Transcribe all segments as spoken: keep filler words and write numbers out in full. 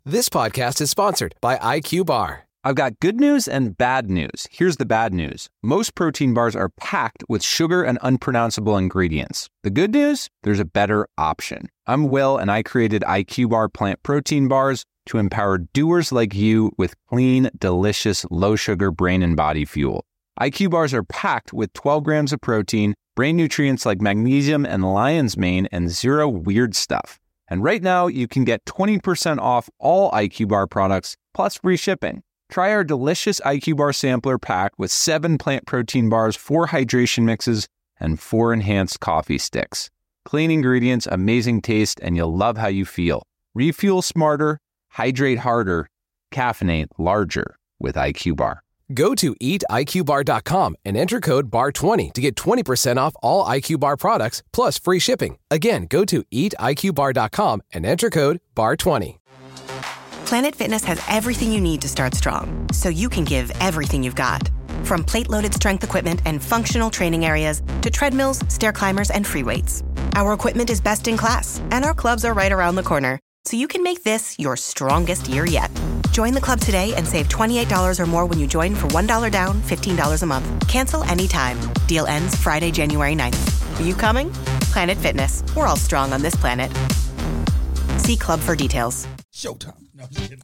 This podcast is sponsored by I Q Bar. I've got good news and bad news. Here's the bad news. Most protein bars are packed with sugar and unpronounceable ingredients. The good news? There's a better option. I'm Will, and I created I Q Bar plant protein bars to empower doers like you with clean, delicious, low-sugar brain and body fuel. I Q Bars are packed with twelve grams of protein, brain nutrients like magnesium and lion's mane, and zero weird stuff. And right now, you can get twenty percent off all I Q Bar products, plus free shipping. Try our delicious I Q Bar sampler pack with seven plant protein bars, four hydration mixes, and four enhanced coffee sticks. Clean ingredients, amazing taste, and you'll love how you feel. Refuel smarter, hydrate harder, caffeinate larger with I Q Bar. Go to eat I Q bar dot com and enter code B A R twenty to get twenty percent off all I Q Bar products plus free shipping. Again, go to eat I Q bar dot com and enter code B A R twenty. Planet Fitness has everything you need to start strong, so you can give everything you've got. From plate-loaded strength equipment and functional training areas to treadmills, stair climbers, and free weights. Our equipment is best in class, and our clubs are right around the corner, so you can make this your strongest year yet. Join the club today and save twenty-eight dollars or more when you join for one dollar down, fifteen dollars a month. Cancel anytime. Deal ends Friday, January ninth. Are you coming? Planet Fitness. We're all strong on this planet. See club for details. Showtime. No, I'm just kidding.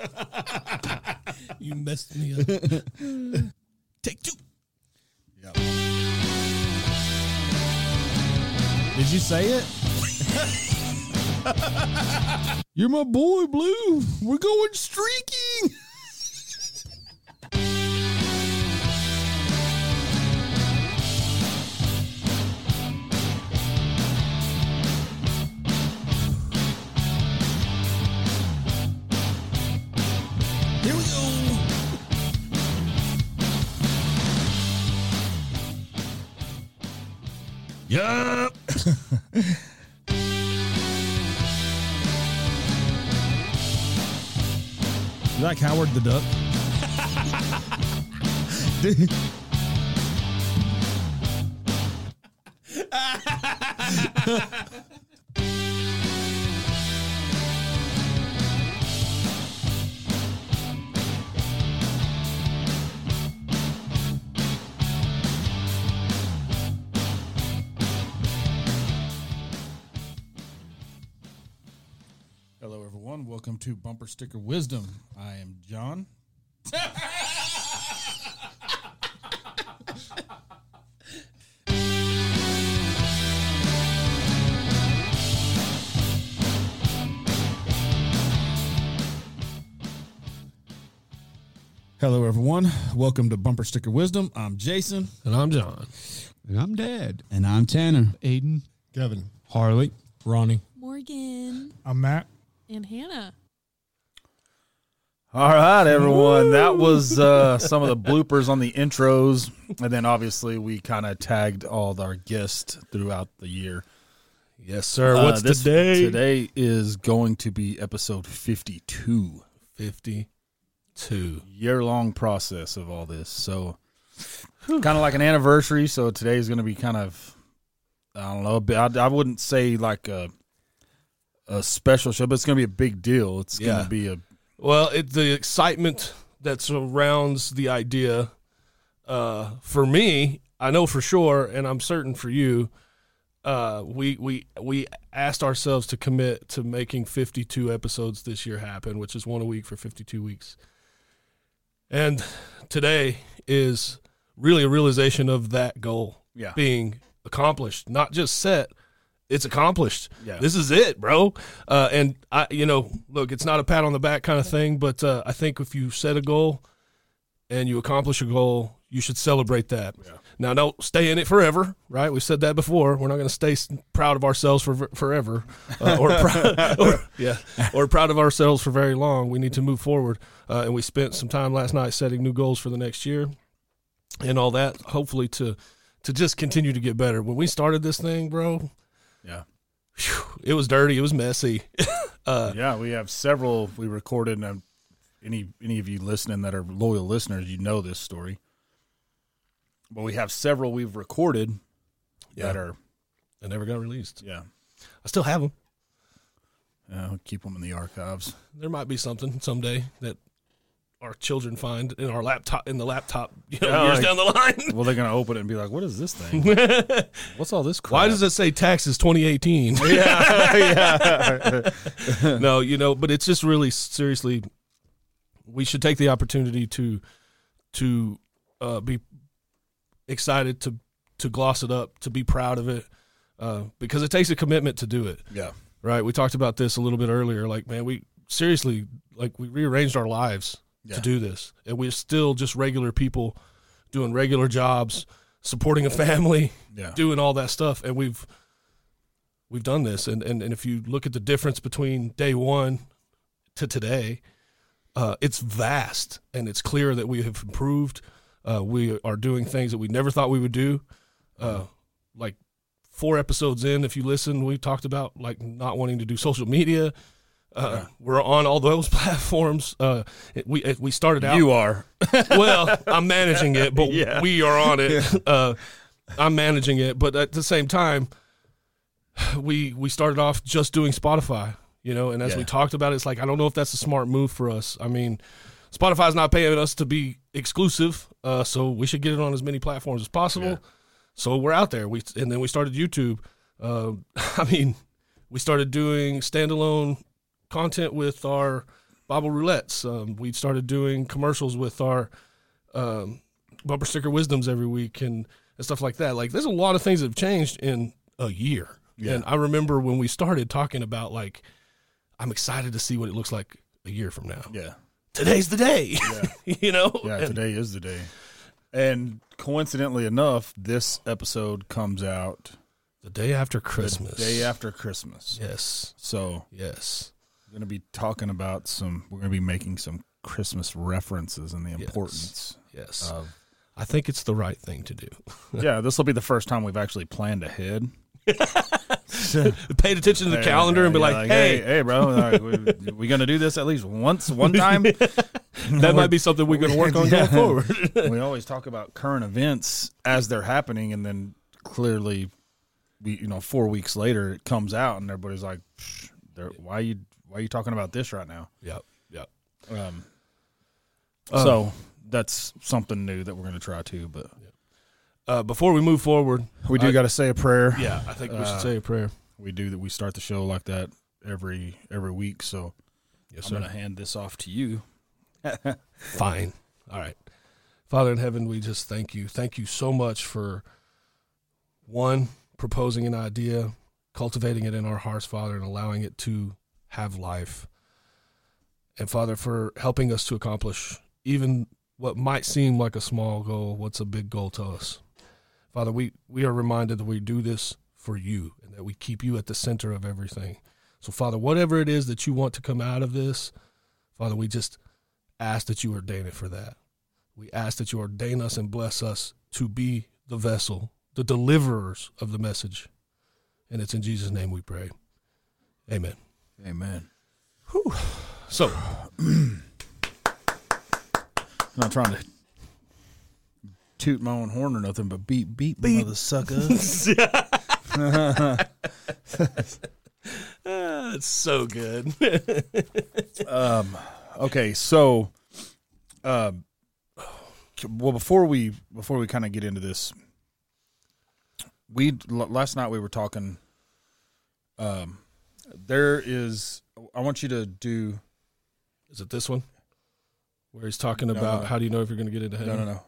You messed me up. Take two. Yep. Did you say it? You're my boy, Blue. We're going streaking. Here we go. Yup. You like Howard the Duck? Dude. Hello, everyone. Welcome to Bumper Sticker Wisdom. I am John. Hello, everyone. Welcome to Bumper Sticker Wisdom. I'm Jason. And I'm John. And I'm Dad. And I'm Tanner. Aiden. Kevin. Harley. Ronnie. Morgan. I'm Matt. And Hannah. All right, everyone. That was uh, some of the bloopers on the intros. And then, obviously, we kind of tagged all our guests throughout the year. Yes, sir. What's uh, this, today? Today is going to be episode fifty-two. fifty-two. Year-long process of all this. So, kind of like an anniversary. So, today is going to be kind of, I don't know, I, I wouldn't say like a, a special show, but it's going to be a big deal. It's Yeah. going to be a Well, it, the excitement that surrounds the idea, uh, for me, I know for sure, and I'm certain for you, uh, we we we asked ourselves to commit to making fifty-two episodes this year happen, which is one a week for fifty-two weeks. And today is really a realization of that goal Yeah. being accomplished, not just set. It's accomplished. Yeah. This is it, bro. Uh, and I, you know, look, it's not a pat on the back kind of thing, but uh, I think if you set a goal and you accomplish a goal, you should celebrate that. Yeah. Now, don't stay in it forever, right? We said that before. We're not going to stay s- proud of ourselves for forever, uh, or, prou- or yeah, or proud of ourselves for very long. We need to move forward. Uh, and we spent some time last night setting new goals for the next year, and all that. Hopefully, to to just continue to get better. When we started this thing, bro. Yeah. Whew, it was dirty. It was messy. uh, yeah, we have several we recorded. And any any of you listening that are loyal listeners, you know this story. But we have several we've recorded yeah. that are that never got released. Yeah, I still have them. Yeah, we'll keep them in the archives. There might be something someday that our children find in our laptop, in the laptop, you know, Yeah, years like- down the line. Well, they're gonna open it and be like, "What is this thing? What's all this crap?" Why does it say taxes twenty eighteen? yeah, yeah. No, you know, but it's just really seriously, we should take the opportunity to to uh, be excited, to to gloss it up, to be proud of it, uh, because it takes a commitment to do it. Yeah. Right. We talked about this a little bit earlier. Like, man, we seriously, like, we rearranged our lives Yeah. to do this, and we're still just regular people doing regular jobs, supporting a family, Yeah. doing all that stuff, and we've we've done this. And, and, and if you look at the difference between day one to today, uh, it's vast, and it's clear that we have improved. Uh, we are doing things that we never thought we would do. Uh, like four episodes in, if you listen, we talked about like not wanting to do social media. Uh, Yeah. We're on all those platforms. Uh, it, we it, we started out. You are. Well, I'm managing it, but Yeah. we are on it. Uh, I'm managing it, but at the same time, we we started off just doing Spotify, you know. And as Yeah. we talked about it, it's like I don't know if that's a smart move for us. I mean, Spotify's not paying us to be exclusive, uh, so we should get it on as many platforms as possible. Yeah. So we're out there. We and then we started YouTube. Uh, I mean, we started doing standalone content with our Bible roulettes. Um, we started doing commercials with our um, bumper sticker wisdoms every week and, and stuff like that. Like, there's a lot of things that have changed in a year. Yeah. And I remember when we started talking about, like, I'm excited to see what it looks like a year from now. Yeah. Today's the day. Yeah. You know? Yeah, And- today is the day. And coincidentally enough, this episode comes out the day after the Christmas. day after Christmas. Yes. So Yes. we're going to be talking about some, we're going to be making some Christmas references and the Yes. importance Yes. of, I think it's the right thing to do. yeah, this will be the first time we've actually planned ahead. Paid attention to the calendar and be Yeah, like, hey, hey, bro, like, we, we going to do this at least once, one time? that might be something we're going to work on Yeah. going forward. We always talk about current events as they're happening, and then clearly, we you know, four weeks later it comes out, and everybody's like, Psh, they're- "Why you why are you talking about this right now?" Yep. Yep. Um, Uh, so that's something new that we're going to try too. But Uh, before we move forward, we do I- got to say a prayer. yeah, I think we should Uh, say a prayer. We do that. We start the show like that every every week. So Yes, I'm sir. going to hand this off to you. Fine. All right. Father in heaven, we just thank you. Thank you so much for, one, proposing an idea, cultivating it in our hearts, Father, and allowing it to have life. And, Father, for helping us to accomplish even what might seem like a small goal, what's a big goal to us. Father, we, we are reminded that we do this for you and that we keep you at the center of everything. So, Father, whatever it is that you want to come out of this, Father, we just ask that you ordain it for that. We ask that you ordain us and bless us to be the vessel, the deliverers of the message. And it's in Jesus' name we pray. Amen. Amen. So, I'm not trying to toot my own horn or nothing, but beep beep, beep. Mother sucker. ah, it's so good. um, okay, so, um, well, before we before we kind of get into this, we l- last night we were talking. Um, there is. I want you to do. Is it this one? Where he's talking No, about no. how do you know if you're going to get into heaven? No, no, no.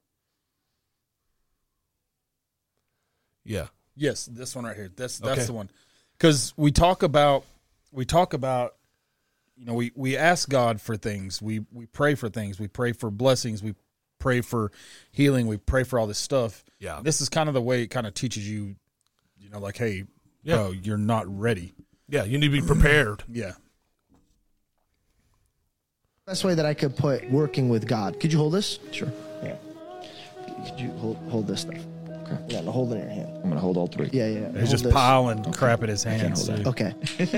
Yeah. Yes, this one right here. That's that's Okay. the one. Because we talk about we talk about you know we, we ask God for things. We we pray for things. We pray for blessings. We pray for healing. We pray for all this stuff. Yeah. This is kind of the way it kind of teaches you, you know, like, hey, Yeah. bro, you're not ready. Yeah, you need to be prepared. Yeah. Best way that I could put working with God. Could you hold this? Sure. Yeah. Could you hold, hold this stuff? Okay. Yeah, no, hold it in your hand. I'm gonna hold all three. Yeah, yeah. yeah. He's Hold just this. piling crap in his hands. too. Okay.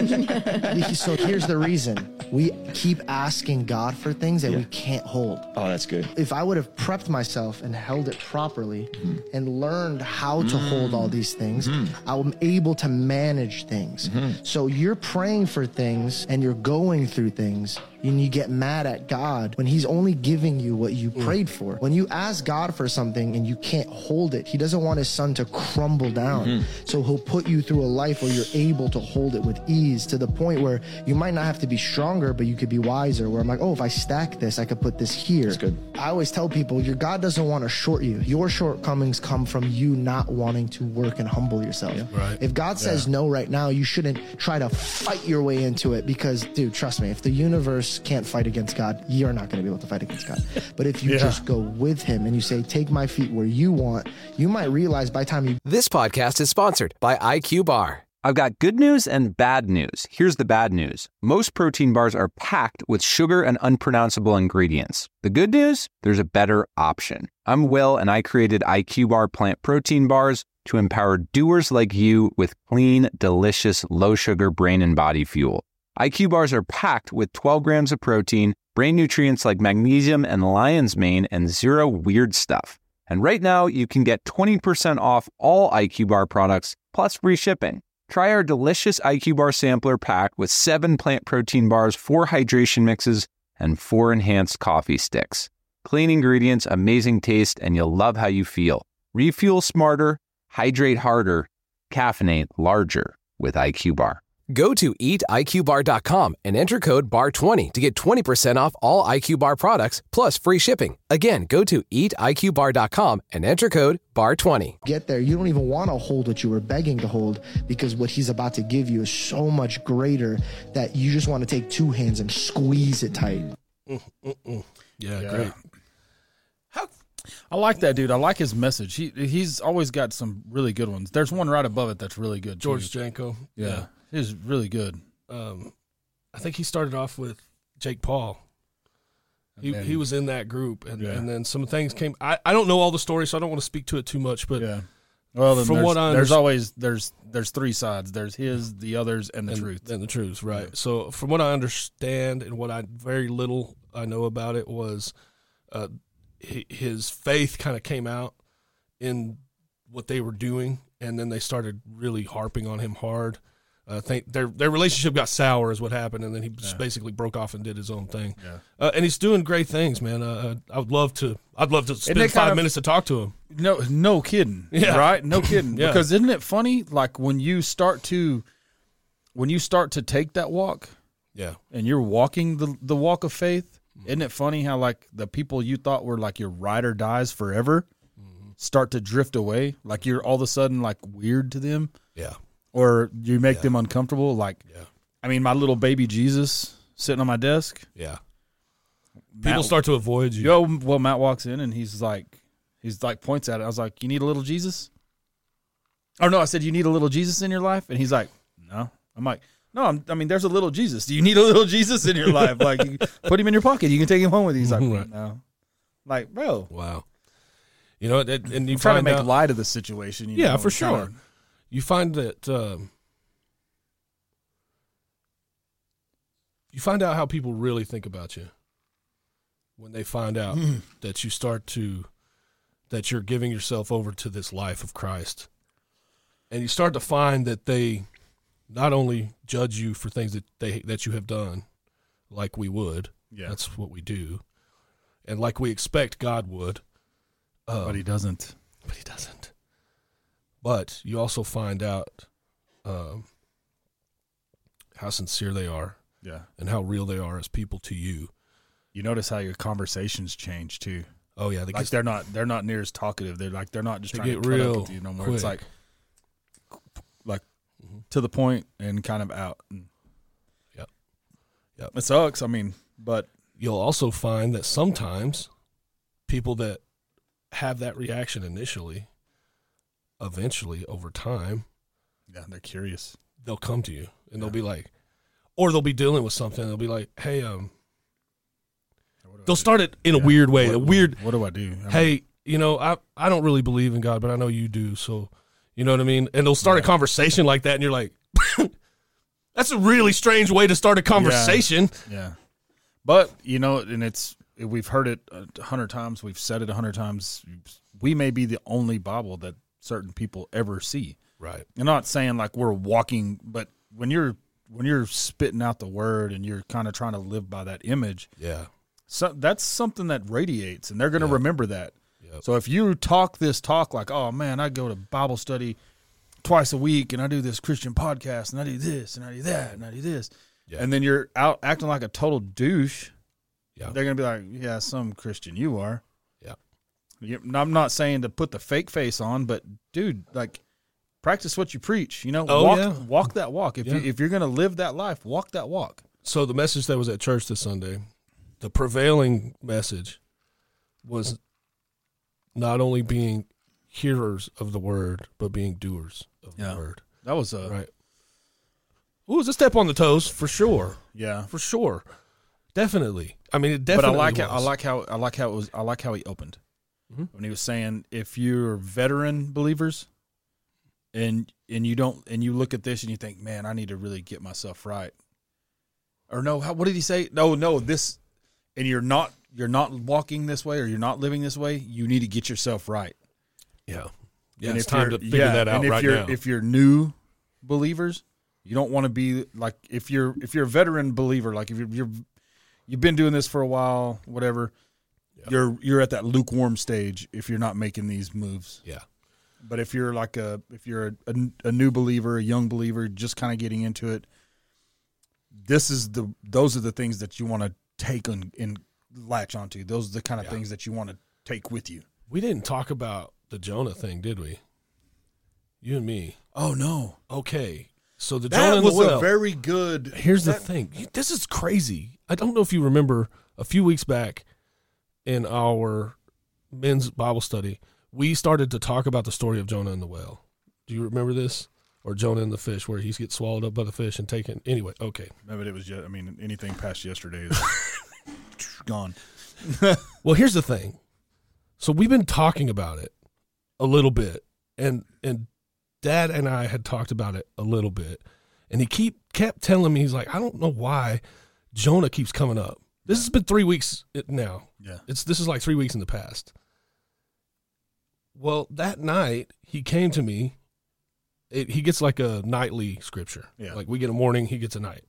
So here's the reason. We keep asking God for things that Yeah. we can't hold. Oh, that's good. If I would have prepped myself and held it properly Mm-hmm. and learned how to hold all these things, I'm able to manage things. Mm-hmm. So you're praying for things and you're going through things and you get mad at God when he's only giving you what you prayed for. When you ask God for something and you can't hold it, he doesn't want his son to crumble down. Mm-hmm. So he'll put you through a life where you're able to hold it with ease to the point where you might not have to be stronger, but you could be wiser. Where I'm like, oh, if I stack this, I could put this here. That's good. I always tell people, your God doesn't want to short you. Your shortcomings come from you not wanting to work and humble yourself. Right. If God says no right now, you shouldn't try to fight your way into it because, dude, trust me, if the universe can't fight against God, you're not going to be able to fight against God. But if you Yeah. just go with him and you say, take my feet where you want, you might realize by the time you This podcast is sponsored by I Q Bar. I've got good news and bad news. Here's the bad news. Most protein bars are packed with sugar and unpronounceable ingredients. The good news? There's a better option. I'm Will, and I created I Q Bar plant protein bars to empower doers like you with clean, delicious, low-sugar brain and body fuel. I Q Bars are packed with twelve grams of protein, brain nutrients like magnesium and lion's mane, and zero weird stuff. And right now, you can get twenty percent off all I Q Bar products, plus free shipping. Try our delicious I Q Bar sampler pack with seven plant protein bars, four hydration mixes, and four enhanced coffee sticks. Clean ingredients, amazing taste, and you'll love how you feel. Refuel smarter, hydrate harder, caffeinate larger with I Q Bar. Go to eat I Q bar dot com and enter code B A R twenty to get twenty percent off all I Q Bar products plus free shipping. Again, go to eat I Q bar dot com and enter code B A R twenty. get there, you don't even want to hold what you were begging to hold because what he's about to give you is so much greater that you just want to take two hands and squeeze it tight. Yeah, Yeah. great. I like that dude. I like his message. He he's always got some really good ones. There's one right above it that's really good. too. George Janko. Yeah, he's really good. Um, I think he started off with Jake Paul. He then- he was in that group, and, Yeah. and then some things came. I, I don't know all the stories, so I don't want to speak to it too much. But Yeah. Well, then from there's, what I there's underst- always there's there's three sides. There's his, the others, and the and, truth. and the truth, right? So from what I understand and what I very little I know about it was, uh, hi- his faith kind of came out in what they were doing, and then they started really harping on him hard. I think their their relationship got sour, is what happened, and then he just basically broke off and did his own thing. Yeah. Uh, and he's doing great things, man. Uh, I would love to. I'd love to spend they five kind of- minutes to talk to him. No, no kidding. Yeah. Right? No kidding. Yeah. Because isn't it funny? Like when you start to, when you start to take that walk, Yeah, and you're walking the the walk of faith. Isn't it funny how like the people you thought were like your ride or dies forever start to drift away? Like you're all of a sudden like weird to them, yeah, or you make them uncomfortable. Like, yeah, I mean, my little baby Jesus sitting on my desk. yeah. People Matt- start to avoid you. Yo, well, Matt walks in and he's like, he's like points at it. I was like, you need a little Jesus? Or no, I said, you need a little Jesus in your life? And he's like, no. I'm like, no, I'm, I mean, there's a little Jesus. Do you need a little Jesus in your life? Like, you put him in your pocket. You can take him home with you. He's like, Right. no. Like, bro, Wow. You know, and, and you I'm trying to find make out, light of the situation. You yeah, know, for and sure. kinda- You find that um, you find out how people really think about you when they find out that you start to that you're giving yourself over to this life of Christ, and you start to find that they not only judge you for things that they that you have done, like we would. Yeah. That's what we do, and like we expect God would. Um, But he doesn't. but he doesn't. But you also find out um, how sincere they are Yeah. and how real they are as people to you. You notice how your conversations change too. Oh yeah, they Like get, they're not they're not near as talkative. They're like they're not just They trying get to cut up real with you no more. It's like quick. like Mhm. to the point and kind of out. And Yep. Yep. It sucks. I mean, but You'll also find that sometimes people that have that reaction initially, eventually over time, yeah, they're curious. they'll come to you and they'll Yeah. be like, or they'll be dealing with something. And they'll be like, hey, um, they'll start it in a Yeah. weird way. What, a weird, What do I do? I mean, hey, you know, I I don't really believe in God, but I know you do. So, you know what I mean? And they'll start yeah. a conversation like that, and you're like, that's a really strange way to start a conversation. Yeah. yeah. But, you know, and it's, we've heard it a hundred times. We've said it a hundred times. We may be the only Bible that certain people ever see. Right. I'm not saying like we're walking, but when you're when you're spitting out the word and you're kind of trying to live by that image, yeah, so that's something that radiates, and they're going to yep. remember that. Yep. So if you talk this talk like, oh man, I go to Bible study twice a week, and I do this Christian podcast, and I do this, and I do that, and I do this, yeah. and then you're out acting like a total douche, yeah. they're going to be like, yeah, some Christian you are. Yeah. I'm not saying to put the fake face on, but dude, like, practice what you preach. You know, oh, walk, yeah. walk that walk. If yeah. you if you're going to live that life, walk that walk. So the message that was at church this Sunday, the prevailing message was not only being hearers of the word, but being doers of yeah. the word. That was a right. It was a step on the toes for sure. Yeah, for sure, definitely. I mean, it definitely. But I like was. how I like how I like how it was. I like how he opened mm-hmm. when he was saying, if you're veteran believers, and and you don't, and you look at this and you think, man, I need to really get myself right. Or no, how, what did he say? No, no, this, and you're not you're not walking this way, or you're not living this way. You need to get yourself right. Yeah, yeah. And it's if time to figure yeah, that out and if right you're, now. If you're new believers, you don't want to be like if you're if you're a veteran believer, like if you're, you're you've been doing this for a while, whatever. Yeah. You're you're at that lukewarm stage if you're not making these moves. Yeah. But if you're like a if you're a, a, a new believer, a young believer, just kind of getting into it, this is the those are the things that you want to take and, and latch onto. Those are the kind of yeah. things that you want to take with you. We didn't talk about the Jonah thing, did we? You and me. Oh no. Okay. So the that Jonah in the was well. a very good. Here's that, the thing. This is crazy. I don't know if you remember a few weeks back in our men's Bible study, we started to talk about the story of Jonah in the well. Do you remember this? Or Jonah and the fish, where he gets swallowed up by the fish and taken. Anyway, okay. No, but it was just, I mean, anything past yesterday is gone. Well, here's the thing. So we've been talking about it a little bit, and and Dad and I had talked about it a little bit, and he keep kept telling me, he's like, I don't know why Jonah keeps coming up. This has been three weeks now. Yeah, it's this is like three weeks in the past. Well, that night he came to me. It, he gets like a nightly scripture. Yeah. Like we get a morning, he gets a night.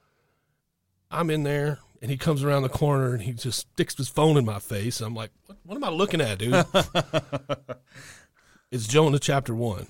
I'm in there, and he comes around the corner, and he just sticks his phone in my face. And I'm like, what, what am I looking at, dude? It's Jonah chapter one.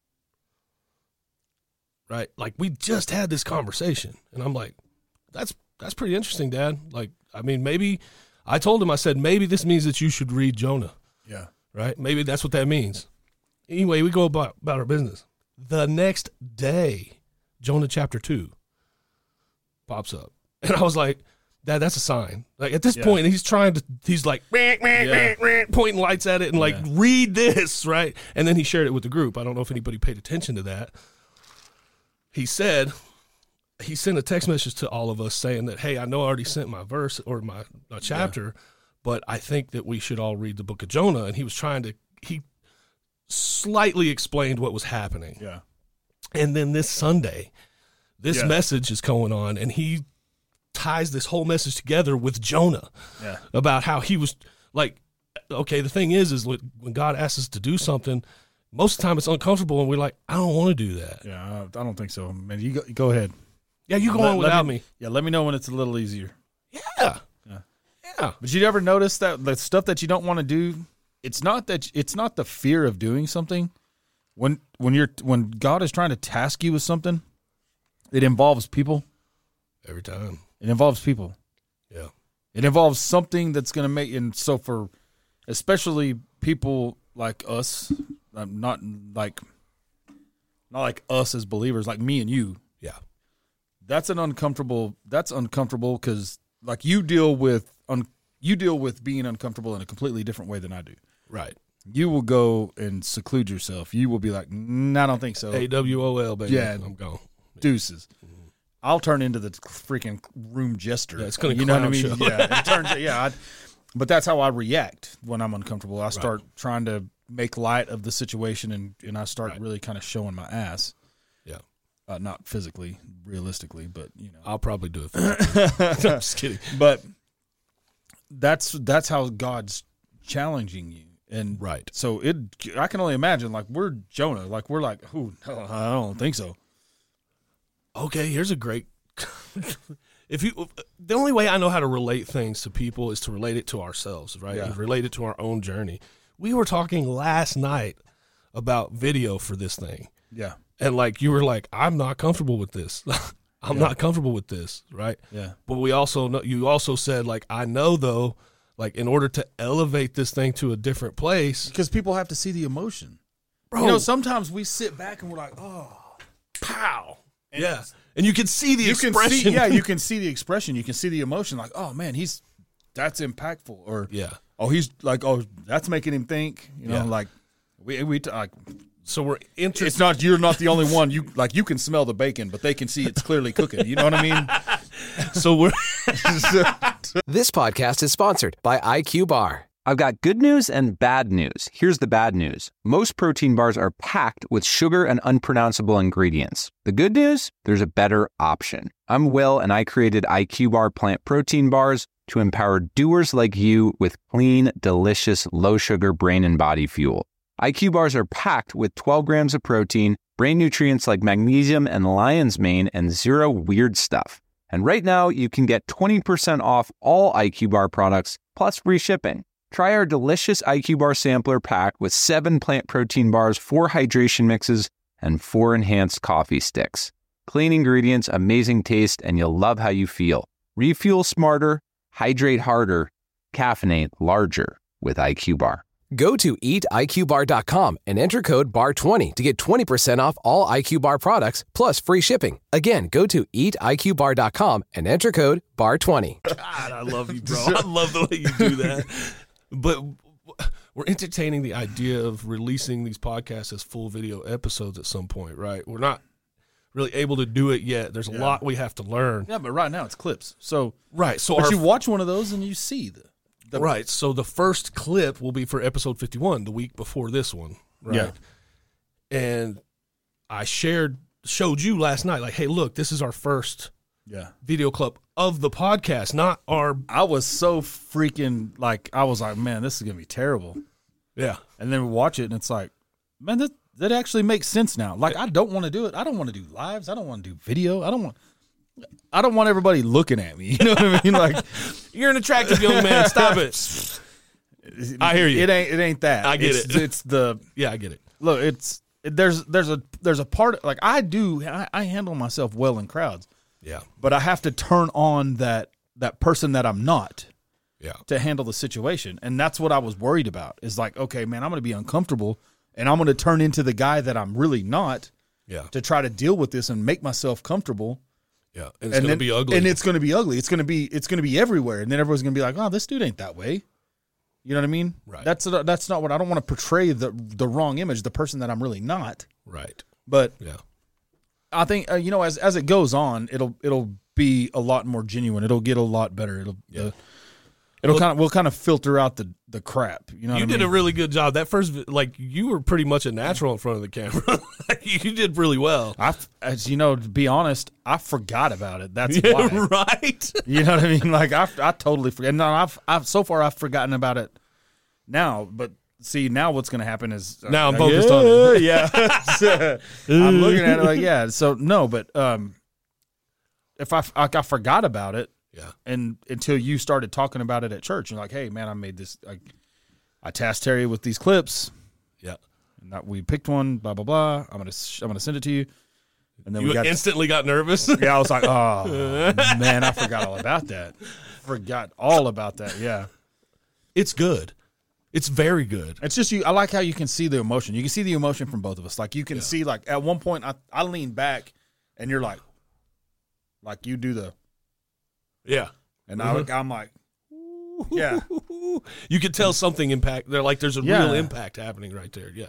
Right? Like, we just had this conversation. And I'm like, that's that's pretty interesting, Dad. Like, I mean, maybe, I told him, I said, maybe this means that you should read Jonah. Yeah. Right? Maybe that's what that means. Anyway, we go about, about our business. The next day, Jonah chapter two pops up. And I was like, Dad, that's a sign. Like at this yeah. point, he's trying to, he's like, rah, rah, yeah. rah, rah, pointing lights at it and like, yeah. read this, right? And then he shared it with the group. I don't know if anybody paid attention to that. He said, he sent a text message to all of us saying that, hey, I know I already sent my verse or my, my chapter, yeah. but I think that we should all read the book of Jonah. And he was trying to, he slightly explained what was happening. Yeah. And then this Sunday, this yeah. message is going on, and he ties this whole message together with Jonah yeah. about how he was like, okay, the thing is, is when God asks us to do something, most of the time it's uncomfortable, and we're like, I don't want to do that. Yeah, I don't think so. Man, you go, go ahead. Yeah, you go let, on without me, me. Yeah, let me know when it's a little easier. Yeah. Yeah. Yeah. But you ever notice that the stuff that you don't want to do, it's not that it's not the fear of doing something. When when you're when God is trying to task you with something, it involves people. Every time. It involves people. Yeah. It involves something that's going to make, and so for especially people like us, um, not like not like us as believers, like me and you. Yeah. That's an uncomfortable. That's uncomfortable because like you deal with un, you deal with being uncomfortable in a completely different way than I do. Right. You will go and seclude yourself. You will be like, mm, I don't think so. A W O L, baby. Yeah. I'm gone. Deuces. Mm-hmm. I'll turn into the freaking room jester. Yeah, it's going to you know what I mean? show. Yeah. It turns, yeah. but that's how I react when I'm uncomfortable. I start right. trying to make light of the situation, and, and I start right. really kind of showing my ass. Yeah. Uh, not physically, realistically, but, you know. I'll probably do it physically. I'm just kidding. But that's that's how God's challenging you. And right. So it, I can only imagine, like, we're Jonah. Like, we're like, oh, no, I don't think so. Okay, here's a great if you the only way I know how to relate things to people is to relate it to ourselves, right? Yeah. And relate it to our own journey. We were talking last night about video for this thing. Yeah. And like you were like, I'm not comfortable with this. I'm yeah. not comfortable with this, right? Yeah. But we also know you also said like I know though, like in order to elevate this thing to a different place, because people have to see the emotion. Bro, you know, sometimes we sit back and we're like, oh, pow. And yeah, and you can see the you expression. Can see, yeah, you can see the expression. You can see the emotion. Like, oh man, he's that's impactful. Or yeah, oh he's like, oh that's making him think. You know, yeah. like we we like. So we're interested. It's not you're not the only one. You like you can smell the bacon, but they can see it's clearly cooking. You know what I mean? So we're. This podcast is sponsored by I Q Bar. I've got good news and bad news. Here's the bad news. Most protein bars are packed with sugar and unpronounceable ingredients. The good news? There's a better option. I'm Will, and I created I Q Bar plant protein bars to empower doers like you with clean, delicious, low-sugar brain and body fuel. I Q Bars are packed with twelve grams of protein, brain nutrients like magnesium and lion's mane, and zero weird stuff. And right now, you can get twenty percent off all I Q Bar products, plus free shipping. Try our delicious I Q Bar sampler pack with seven plant protein bars, four hydration mixes, and four enhanced coffee sticks. Clean ingredients, amazing taste, and you'll love how you feel. Refuel smarter, hydrate harder, caffeinate larger with I Q Bar. Go to eat I Q bar dot com and enter code B A R twenty to get twenty percent off all I Q Bar products, plus free shipping. Again, go to eat I Q bar dot com and enter code B A R twenty. God, I love you, bro. I love the way you do that. But we're entertaining the idea of releasing these podcasts as full video episodes at some point, right? We're not really able to do it yet. There's a yeah. lot we have to learn. Yeah, but right now it's clips. So right, so but our, you watch one of those and you see the, the right. So the first clip will be for episode fifty-one, the week before this one, right? Yeah. And I shared, showed you last night, like, hey, look, this is our first yeah video clip of the podcast, not our. I was so freaking like I was like, man, this is gonna be terrible. Yeah, and then we watch it and it's like, man, that that actually makes sense now. Like, I don't want to do it. I don't want to do lives. I don't want to do video. I don't want. I don't want everybody looking at me. You know what I mean? Like, you're an attractive young man. Stop it. I hear you. It ain't. It ain't that. I get it's, it. It's the. Yeah, I get it. Look, it's there's there's a there's a part like I do. I, I handle myself well in crowds. Yeah, but I have to turn on that that person that I'm not. Yeah, to handle the situation, and that's what I was worried about. Is like, okay, man, I'm going to be uncomfortable, and I'm going to turn into the guy that I'm really not. Yeah, to try to deal with this and make myself comfortable. Yeah, and it's going to be ugly, and it's going to be ugly. It's going to be it's going to be everywhere, and then everyone's going to be like, oh, this dude ain't that way. You know what I mean? Right. That's that's not what I don't want to portray the the wrong image, the person that I'm really not. Right. But yeah. I think uh, you know, as as it goes on, it'll it'll be a lot more genuine. It'll get a lot better. It'll yeah. uh, it'll well, kind of we'll kind of filter out the, the crap. You know, you what did I mean? a really good job. That first, like, you were pretty much a natural in front of the camera. You did really well. I, as you know, to be honest, I forgot about it. That's yeah, why, right? You know what I mean? Like I, I totally forget. No, I've I've so far I've forgotten about it now, but. See, now what's going to happen is uh, now I'm uh, focused yeah, on it. Yeah, I'm looking at it like yeah. So no, but um, if I like I forgot about it, yeah, and until you started talking about it at church, you're like, hey man, I made this. I, I tasked Terry with these clips. Yeah, and that we picked one. Blah blah blah. I'm gonna I'm gonna send it to you. And then you we got instantly got nervous. Yeah, I was like, oh man, I forgot all about that. Forgot all about that. Yeah, it's good. It's very good. It's just you. I like how you can see the emotion. You can see the emotion from both of us. Like you can yeah. see, like at one point, I, I lean back, and you're like, like you do the, yeah, and mm-hmm. I, I'm like, yeah. You could tell something impact. They're like, there's a yeah. real impact happening right there. Yeah.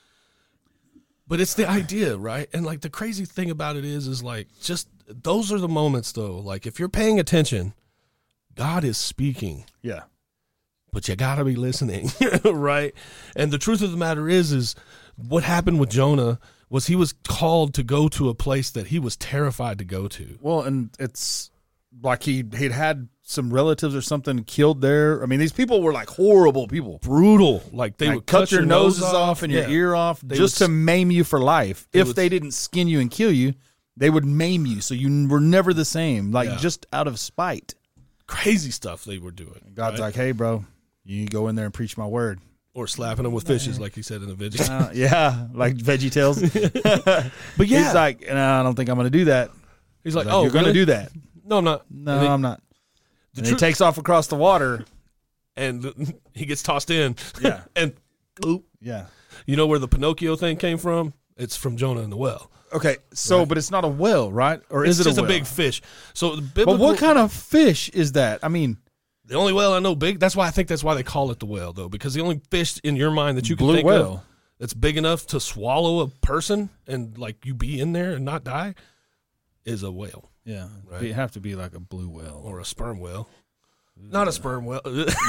But it's the idea, right? And like the crazy thing about it is, is like just those are the moments though. Like if you're paying attention, God is speaking. Yeah. but you gotta be listening, right? And the truth of the matter is, is what happened with Jonah was he was called to go to a place that he was terrified to go to. Well, and it's like he he'd had some relatives or something killed there. I mean, these people were like horrible people. Brutal. Like they like would cut, cut your, your noses nose off and your yeah. ear off They just would, to maim you for life. They If would, they didn't skin you and kill you, they would maim you. So you were never the same, like yeah. just out of spite. Crazy stuff they were doing. God's right? like, hey, bro, you go in there and preach my word. Or slapping them with fishes, like he said in the video. Uh, yeah, like Veggie Tales. But yeah. He's like, no, I don't think I'm going to do that. He's like, He's like, oh, you're going to really? do that. No, I'm not. No, And he- I'm not. The And tru- he takes off across the water. and he gets tossed in. Yeah. and oop. Yeah. You know where the Pinocchio thing came from? It's from Jonah in the well. Okay, so, Right. but it's not a whale, right? Or It's is it just a a, whale? big fish. So the But biblical, what kind of fish is that? I mean, the only whale I know big. That's why I think that's why they call it the whale, though, because the only fish in your mind that you can blue think whale. of that's big enough to swallow a person and like you be in there and not die is a whale Yeah, Right. it'd have to be like a blue whale. or a sperm whale. Not a sperm whale.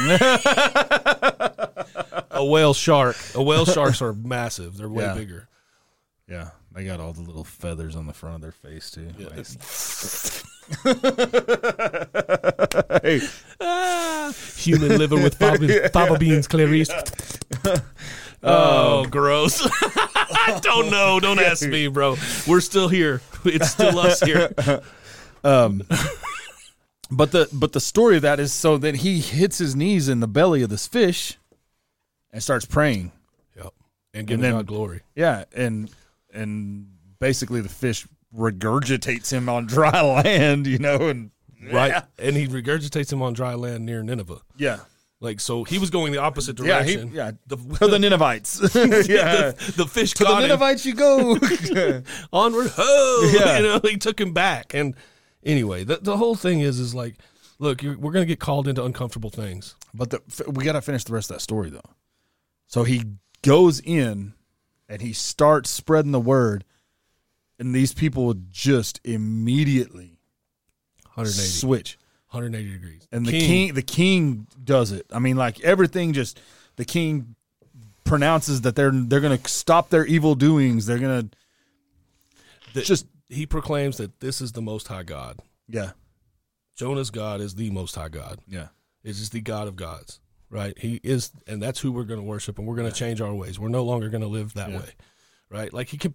A whale shark. A whale sharks are massive. They're way Yeah. bigger. Yeah, they got all the little feathers on the front of their face too. Yeah. Like- hey, Ah, human liver with fava, fava beans, Clarice. Oh, gross. I don't know. Don't ask me, bro. We're still here. It's still us here. um, but the but the story of that is so that he hits his knees in the belly of this fish and starts praying. Yep. And giving then- God glory. Yeah, and and basically the fish regurgitates him on dry land, you know, and Right. yeah. And he regurgitates him on dry land near Nineveh. Yeah. Like, so he was going the opposite Yeah, he, direction. yeah. The, To the Ninevites. yeah. the, the fish To the caught him. Ninevites you go. Onward, ho! Yeah. You know, he took him back. And anyway, the, the whole thing is, is like, look, you're, we're going to get called into uncomfortable things. But the, we got to finish the rest of that story, though. So he goes in and he starts spreading the word, and these people just immediately one eighty switch. one eighty degrees. And the king, the king does it. I mean, like everything, just the king pronounces that they're they're going to stop their evil doings. They're going the, to just he proclaims that this is the Most High God. yeah, Jonah's God is the Most High God. yeah, It is the God of gods, right? He is, and that's who we're going to worship, and we're going to change our ways. We're no longer going to live that Yeah. way, right? Like he could.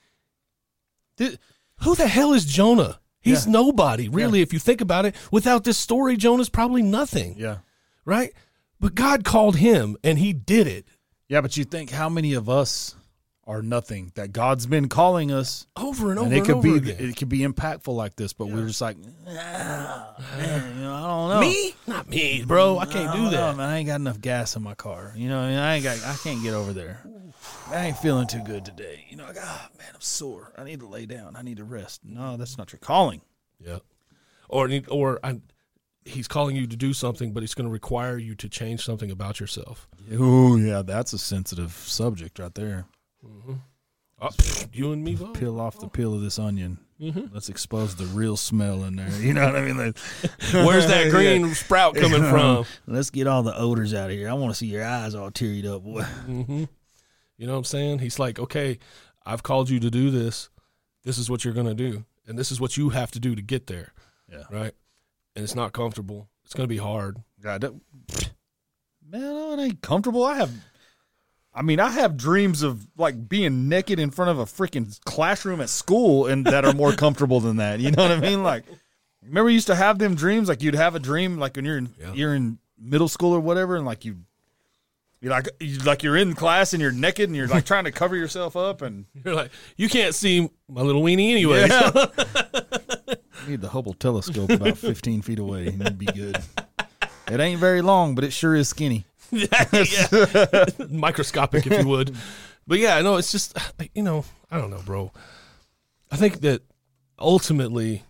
Th- who the hell is Jonah? He's Yeah. nobody, really. Yeah. If you think about it, without this story, Jonah's probably nothing, yeah, right? But God called him, and he did it yeah. But you think how many of us are nothing that God's been calling us, over and over and it and could over be again. it could be impactful like this, but we're just like, ah, man, you know, I don't know. Me? Not me, bro. I can't I do don't know, that. man. I ain't got enough gas in my car. You know, I ain't got. I can't get over there. I ain't feeling too good today. You know, like, ah, man, I'm sore. I need to lay down. I need to rest. No, that's not your calling. Yeah. Or or I, he's calling you to do something, but it's going to require you to change something about yourself. Oh, yeah, that's a sensitive subject right there. Oh, you and me both. Peel off the peel of this onion. Mm-hmm. Let's expose the real smell in there. You know what I mean? Like, Where's that green Yeah. sprout coming from? Let's get all the odors out of here. I want to see your eyes all teared up, boy. Mm-hmm. You know what I'm saying? He's like, okay, I've called you to do this. This is what you're going to do. And this is what you have to do to get there. Yeah. Right? And it's not comfortable. It's going to be hard. God, that, man, it ain't comfortable. I have, I mean, I have dreams of like being naked in front of a freaking classroom at school, and that are more comfortable than that. You know what I mean? Like, remember you used to have them dreams? Like you'd have a dream like when you're in Yeah. you're in middle school or whatever, and like you, you like you like you're in class and you're naked and you're like trying to cover yourself up, and You're like, you can't see my little weenie anyway. yeah. You need the Hubble telescope about fifteen feet away, and you'd be good. It ain't very long, but it sure is skinny. Yeah. Microscopic, if you would. But yeah, no, it's just, you know, I don't know, bro. I think that ultimately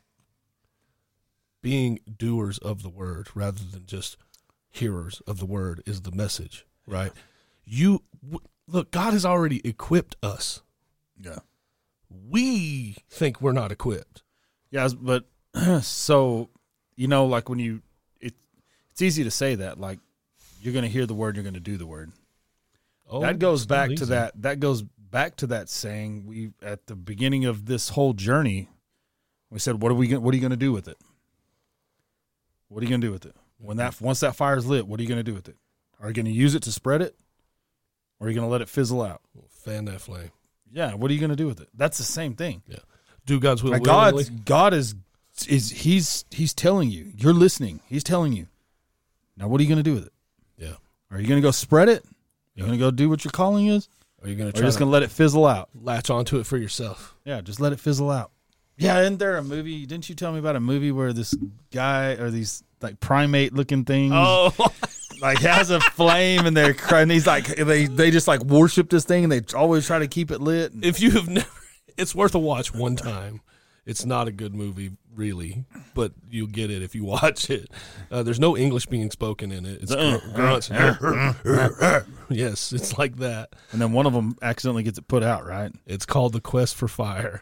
being doers of the word rather than just hearers of the word is the message, right? You w- look, God has already equipped us. Yeah. We think we're not equipped. Yes, but so, you know, like when you, it, it's easy to say that, like, you're going to hear the word, you're going to do the word. Oh, that goes it's not back to easy. that. That goes back to that saying we at the beginning of this whole journey. We said, "What are we? Gonna, what are you going to do with it? What are you going to do with it when that once that fire's lit? What are you going to do with it? Are you going to use it to spread it, or are you going to let it fizzle out? Fan that flame. Yeah. What are you going to do with it? That's the same thing. Yeah. Do God's will. Like God, willingly. God is is he's he's telling you. You're listening. He's telling you. Now, what are you going to do with it? Yeah. Are you going to go spread it? You're going to go do what your calling is? Are you going Or to you're try just to going to let it fizzle out? latch onto it for yourself? Yeah, just let it fizzle out. Yeah, isn't there a movie? Didn't you tell me about a movie where this guy or these like primate looking things Oh, like has a flame and they're crying? He's like they they just like worship this thing and they always try to keep it lit. And, if you have never, it's worth a watch one time. It's not a good movie, really, but you'll get it if you watch it. Uh, there's no English being spoken in it. It's gr- grunts. Yes, it's like that. and then one of them accidentally gets it put out, right? It's called The Quest for Fire.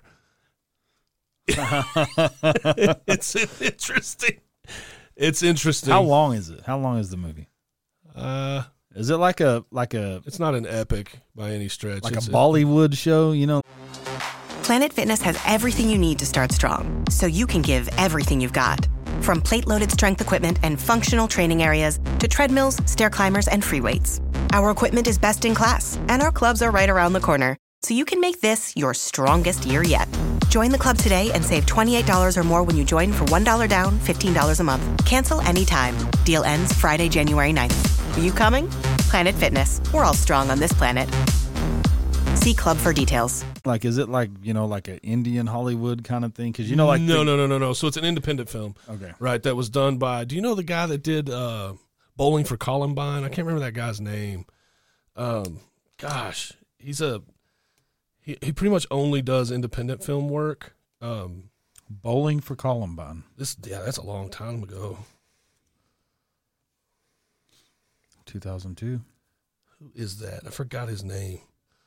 It's interesting. It's interesting. How long is it? How long is the movie? Uh, Is it like a like a it's not an epic by any stretch. like it's a Bollywood show? You know, Planet Fitness has everything you need to start strong, so you can give everything you've got. From plate-loaded strength equipment and functional training areas to treadmills, stair climbers, and free weights. Our equipment is best in class, and our clubs are right around the corner, so you can make this your strongest year yet. Join the club today and save twenty-eight dollars or more when you join for one dollar down, fifteen dollars a month. Cancel anytime. Deal ends Friday, January ninth. Are you coming? Planet Fitness. We're all strong on this planet. See club for details. like is it like you know like an Indian Hollywood kind of thing? Because you know like no, the- no, no, no, no. So it's an independent film. Okay. Right, that was done by, do you know the guy that did uh, Bowling for Columbine? I can't remember that guy's name. Um, gosh, he's a, he, he pretty much only does independent film work. Um, Bowling for Columbine. this, yeah, that's a long time ago. two thousand two. Who is that? I forgot his name.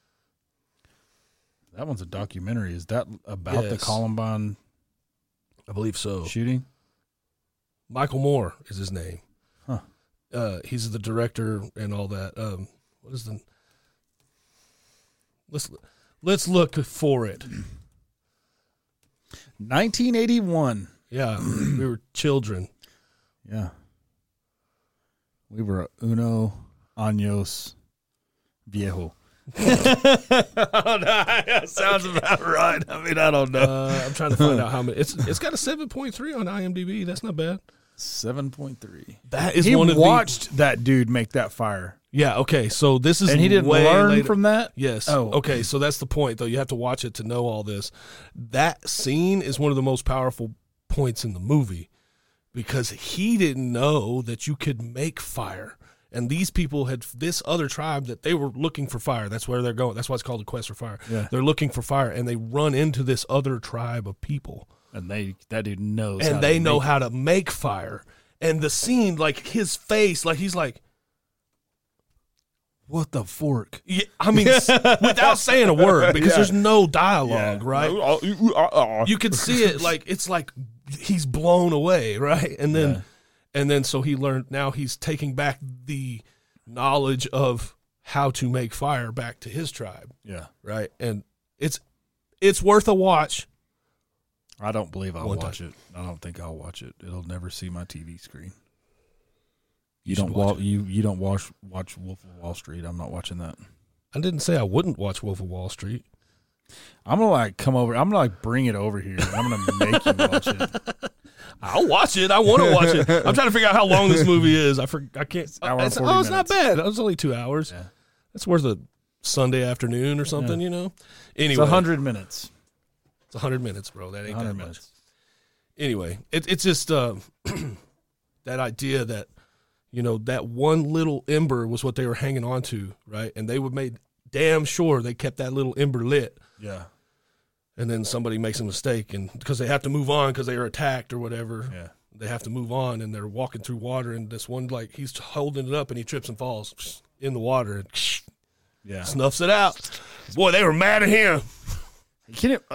That one's a documentary. Is that about the Yes. Columbine I believe so. shooting? Michael Moore is his name. Huh. Uh, he's the director and all that. Um, what is the? Let's let's look for it. nineteen eighty-one. Yeah, we were children. Yeah. We were uno años viejo. That sounds about right. I mean, I don't know. Uh, I'm trying to find out how many. It's it's got a seven point three on IMDb. That's not bad. seven point three. That is He one of watched that dude make that fire. the. Yeah. Okay. So this is And he didn't way learn later. from that? Yes. Oh. Okay. So that's the point, though. You have to watch it to know all this. That scene is one of the most powerful points in the movie because he didn't know that you could make fire. And these people had this other tribe that they were looking for fire. That's where they're going. That's why it's called the Quest for Fire. Yeah. They're looking for fire, and they run into this other tribe of people. And they that dude knows how And to they know make how to make fire. And the scene, like his face, like he's like, what the fork? yeah, I mean, s- without saying a word, because Yeah. there's no dialogue, right? right? You could see it, like it's like he's blown away, right? And then, Yeah. and then, so he learned. Now he's taking back the knowledge of how to make fire back to his tribe, Yeah. right? And it's it's worth a watch. I don't believe I'll One watch time. it. I don't think I'll watch it. It'll never see my T V screen. You, You don't should watch wa- it. you you don't watch watch Wolf of Wall Street. I'm not watching that. I didn't say I wouldn't watch Wolf of Wall Street. I'm gonna like come over. I'm gonna like bring it over here. I'm gonna make you watch it. I'll watch it. I want to watch it. I'm trying to figure out how long this movie is. I for, I can't. hour and it's, forty oh, it's not minutes. bad. It was only two hours. Yeah. That's worth a Sunday afternoon or something, you know. Anyway, It's a hundred minutes. It's a hundred minutes, bro. That ain't that Hundred much. minutes. Anyway, it, it's just uh, that idea that you know that one little ember was what they were hanging on to, right? And they would made damn sure they kept that little ember lit. Yeah. And then somebody makes a mistake, and because they have to move on because they are attacked or whatever, Yeah. they have to move on, and they're walking through water, and this one, like, he's holding it up, and he trips and falls in the water, and Yeah. snuffs it out. Boy, they were mad at him. Can it?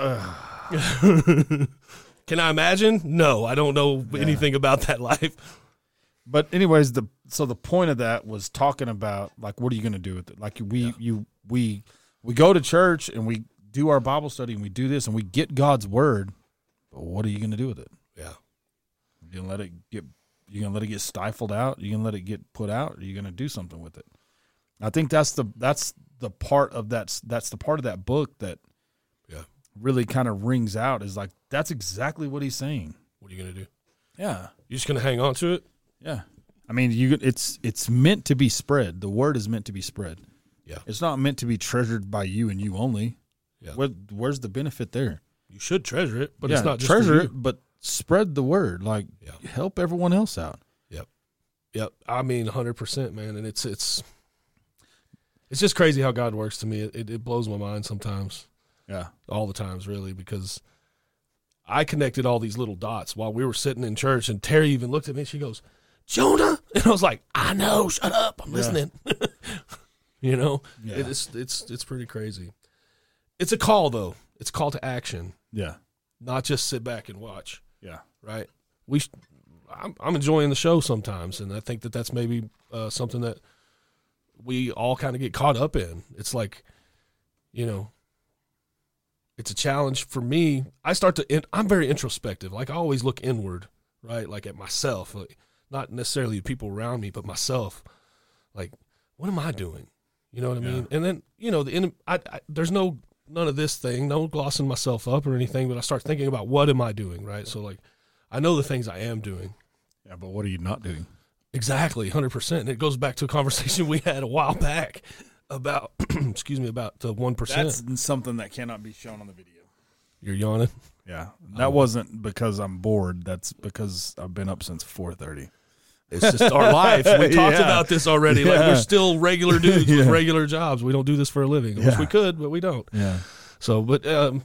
Uh, Can I imagine? No, I don't know anything about that life. But anyways, the so the point of that was talking about like what are you going to do with it? Like we yeah. you we we go to church and we do our Bible study and we do this and we get God's word, but what are you going to do with it? Yeah, you gonna let it get you gonna let it get stifled out? You gonna let it get put out? Or are you gonna do something with it? I think that's the that's the part of that that's the part of that book that yeah really kind of rings out is like that's exactly what he's saying. What are you gonna do? Yeah, you just gonna hang on to it? Yeah, I mean, you. It's it's meant to be spread. The word is meant to be spread. Yeah, it's not meant to be treasured by you and you only. Yeah, Where, where's the benefit there? You should treasure it, but yeah, it's not just treasure for you. it, but spread the word. Like yeah. help everyone else out. Yep, yep. I mean, hundred percent, man. And it's it's it's just crazy how God works to me. It, it it blows my mind sometimes. Yeah, all the times, really, because I connected all these little dots while we were sitting in church, and Terry even looked at me and she goes, Jonah, and I was like, I know, shut up, I'm yeah. listening. you know, yeah. it's it's it's pretty crazy. It's a call though. It's a call to action. Yeah, not just sit back and watch. Yeah, right. We, sh- I'm, I'm enjoying the show sometimes, and I think that that's maybe uh, something that we all kind of get caught up in. It's like, you know, it's a challenge for me. I start to. In, I'm very introspective. Like I always look inward, right? Like at myself. Like, not necessarily the people around me, but myself. Like, what am I doing? You know what I yeah. mean? And then, you know, the I, I, there's no none of this thing, no glossing myself up or anything, but I start thinking about what am I doing, right? So, like, I know the things I am doing. Yeah, but what are you not doing? Exactly, one hundred percent. And it goes back to a conversation we had a while back about, excuse me, about the one percent. That's something that cannot be shown on the video. You're yawning? Yeah, that oh. wasn't because I'm bored. That's because I've been up since four thirty. It's just our life. We talked yeah. about this already. Yeah. Like we're still regular dudes yeah. with regular jobs. We don't do this for a living. I yeah. wish we could, but we don't. Yeah. So, but um,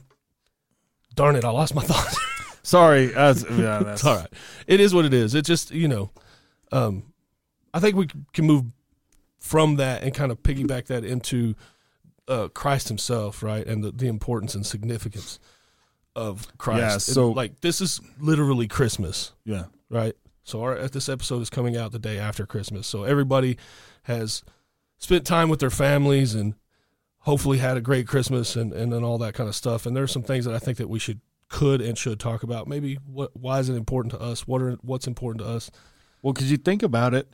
darn it, I lost my thought. Sorry. That's, yeah, that's it's all right. It is what it is. It's just, you know, um, I think we can move from that and kind of piggyback that into uh, Christ himself, right, and the, the importance and significance of Christ. Yeah, so it, like this is literally Christmas. Yeah. Right. So our this episode is coming out the day after Christmas. So everybody has spent time with their families and hopefully had a great Christmas and, and, and all that kind of stuff. And there's some things that I think that we should could and should talk about. Maybe what why is it important to us? What are what's important to us? Well, because you think about it,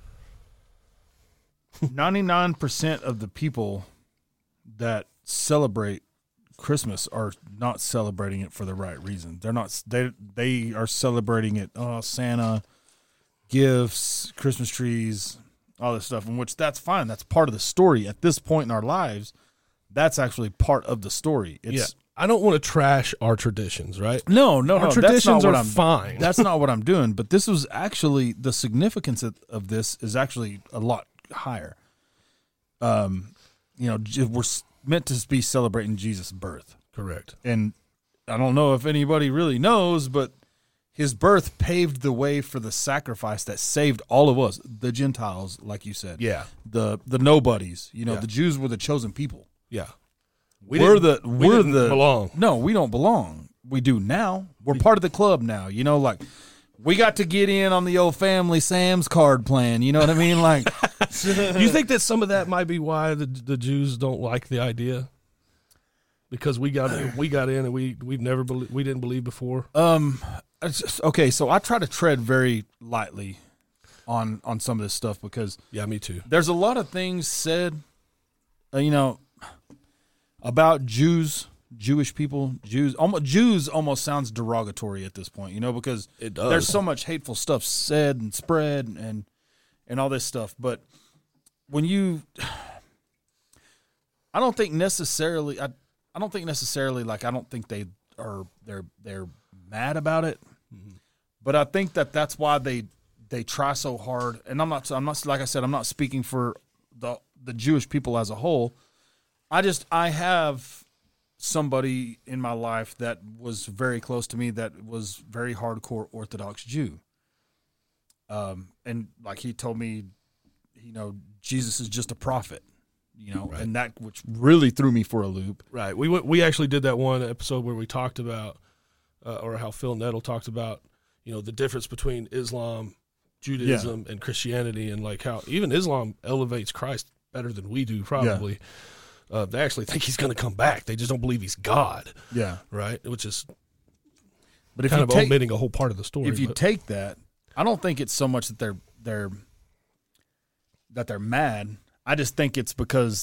ninety-nine percent of the people that celebrate Christmas are not celebrating it for the right reason. They're not. They they are celebrating it. Oh, Santa, gifts, Christmas trees, all this stuff. In which that's fine. That's part of the story. At this point in our lives, that's actually part of the story. It's, yeah, I don't want to trash our traditions, right? No, no, our no. traditions that's not are what I'm, fine. That's not what I'm doing. But this was actually the significance of, of this is actually a lot higher. Um, you know, we're meant to be celebrating Jesus' birth. Correct. And I don't know if anybody really knows, but his birth paved the way for the sacrifice that saved all of us, the Gentiles, like you said. Yeah. The the nobodies. You know, yeah. the Jews were the chosen people. Yeah. We we're the we we're didn't the belong. No, we don't belong. We do now. We're part of the club now. You know, like we got to get in on the old family Sam's card plan. You know what I mean? Like, do you think that some of that might be why the the Jews don't like the idea? Because we got we got in and we we've never be, we didn't believe before. Um, just, okay, so I try to tread very lightly on on some of this stuff because yeah, me too. There's a lot of things said, uh, you know, about Jews. Jewish people, Jews, almost Jews almost sounds derogatory at this point, you know, because it does. There's so much hateful stuff said and spread and and all this stuff. But when you, I don't think necessarily, I I don't think necessarily like I don't think they are they're they're mad about it, mm-hmm. but I think that that's why they they try so hard. And I'm not I'm not like I said I'm not speaking for the the Jewish people as a whole. I just I have. Somebody in my life that was very close to me that was very hardcore Orthodox Jew. Um, and like he told me, you know, Jesus is just a prophet, you know, right. and that which really threw me for a loop. Right. We we actually did that one episode where we talked about, uh, or how Phil Nettle talked about, you know, the difference between Islam Judaism yeah. and Christianity, and like how even Islam elevates Christ better than we do, probably. Yeah. Uh, they actually think he's going to come back. They just don't believe he's God. Yeah. Right? Which is but if kind you of take, omitting a whole part of the story. If you but. take that, I don't think it's so much that they're they're that they're mad. I just think it's because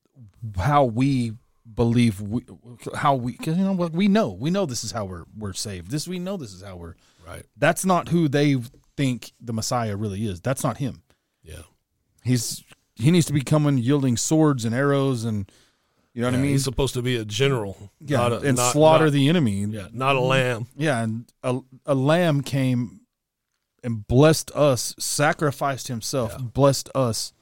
how we believe we, how we cause you know what we know we know this is how we're we're saved. This we know this is how we're right. That's not who they think the Messiah really is. That's not him. Yeah, he's he needs to be coming yielding swords and arrows and you know yeah, what I mean. He's supposed to be a general, yeah, not a, and not, slaughter not, the enemy. Yeah, not a lamb. Yeah, and a a lamb came and blessed us, sacrificed himself, yeah. blessed us.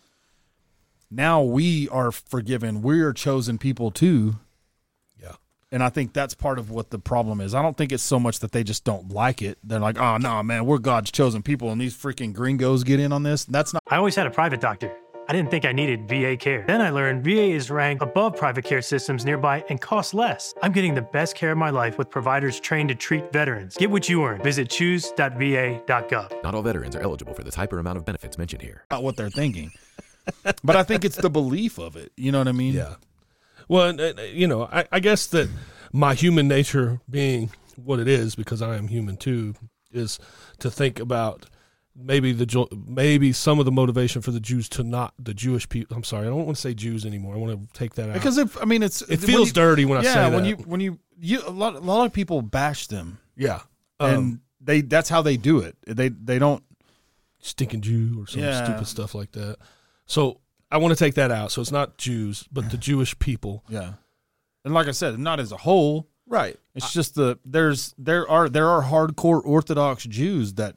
Now we are forgiven. We are chosen people too. Yeah. And I think that's part of what the problem is. I don't think it's so much that they just don't like it. They're like, oh, no, man, we're God's chosen people, and these freaking gringos get in on this. That's not. I always had a private doctor. I didn't think I needed V A care. Then I learned V A is ranked above private care systems nearby and costs less. I'm getting the best care of my life with providers trained to treat veterans. Get what you earn. Visit choose dot v a dot gov. Not all veterans are eligible for this hyper amount of benefits mentioned here. Not what they're thinking. But I think it's the belief of it. You know what I mean? Yeah. Well, you know, I, I guess that my human nature being what it is, because I am human too, is to think about maybe the maybe some of the motivation for the Jews to not the Jewish people. I'm sorry, I don't want to say Jews anymore. I want to take that out because if I mean it's it feels you, dirty when I yeah, say that. when you when you you a lot a lot of people bash them. Yeah, um, and they that's how they do it. They they don't stinking Jew or some yeah. stupid stuff like that. So I want to take that out. So it's not Jews, but the Jewish people. Yeah, and like I said, not as a whole. Right. It's I, just the there's there are there are hardcore Orthodox Jews that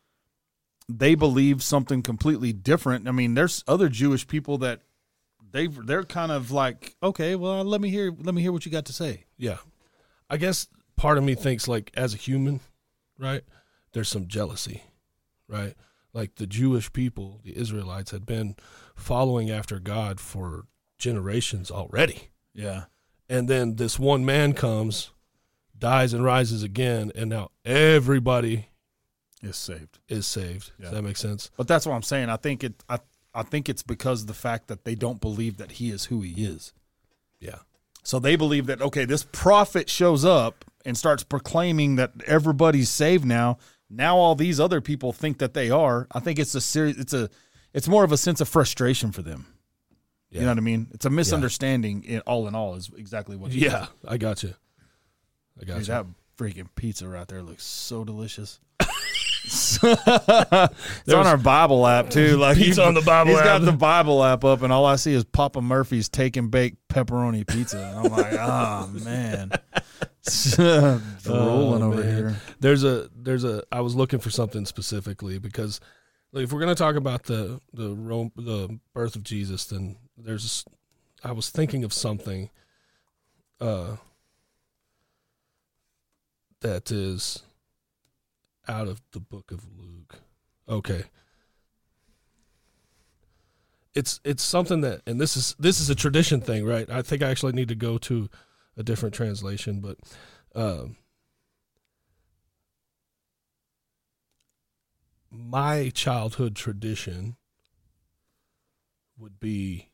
they believe something completely different. I mean, there's other Jewish people that they they're kind of like, okay, well, let me hear let me hear what you got to say. Yeah, I guess part of me thinks like as a human, right? There's some jealousy, right? Like the Jewish people, the Israelites, had been following after God for generations already. Yeah. And then this one man comes, dies and rises again, and now everybody is saved. Is saved. Yeah. Does that make sense? But that's what I'm saying. I think it I, I think it's because of the fact that they don't believe that he is who he is. Yeah. So they believe that, okay, this prophet shows up and starts proclaiming that everybody's saved now. Now all these other people think that they are. I think it's a serious. It's a. It's more of a sense of frustration for them. Yeah. You know what I mean? It's a misunderstanding. Yeah. In all in all, is exactly what. Yeah, said. I got you. I got Dude, you. That freaking pizza right there looks so delicious. It's on our Bible app too. Like pizza on the Bible he's app. He's got the Bible app up, and all I see is Papa Murphy's take and bake pepperoni pizza. And I'm like, oh man. Rolling oh, over man. Here. There's a there's a I was looking for something specifically because like, if we're going to talk about the the Rome, the birth of Jesus, then there's I was thinking of something uh, that is out of the book of Luke. Okay. It's it's something that, and this is this is a tradition thing, right? I think I actually need to go to a different translation, but um, my childhood tradition would be,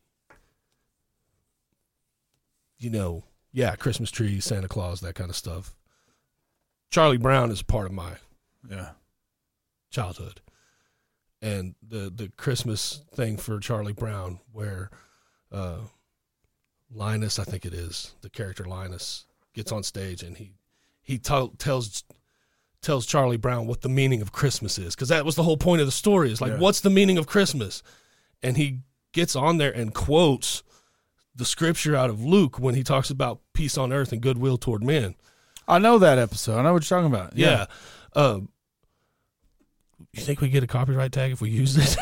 you know, yeah, Christmas trees, Santa Claus, that kind of stuff. Charlie Brown is part of my yeah childhood. And the, the Christmas thing for Charlie Brown where uh, Linus, I think it is, the character Linus, gets on stage and he he t- tells tells Charlie Brown what the meaning of Christmas is. Because that was the whole point of the story is like, yeah. what's the meaning of Christmas? And he gets on there and quotes the scripture out of Luke when he talks about peace on earth and goodwill toward men. I know that episode. I know what you're talking about. Yeah. yeah. Uh, you think we get a copyright tag if we use it?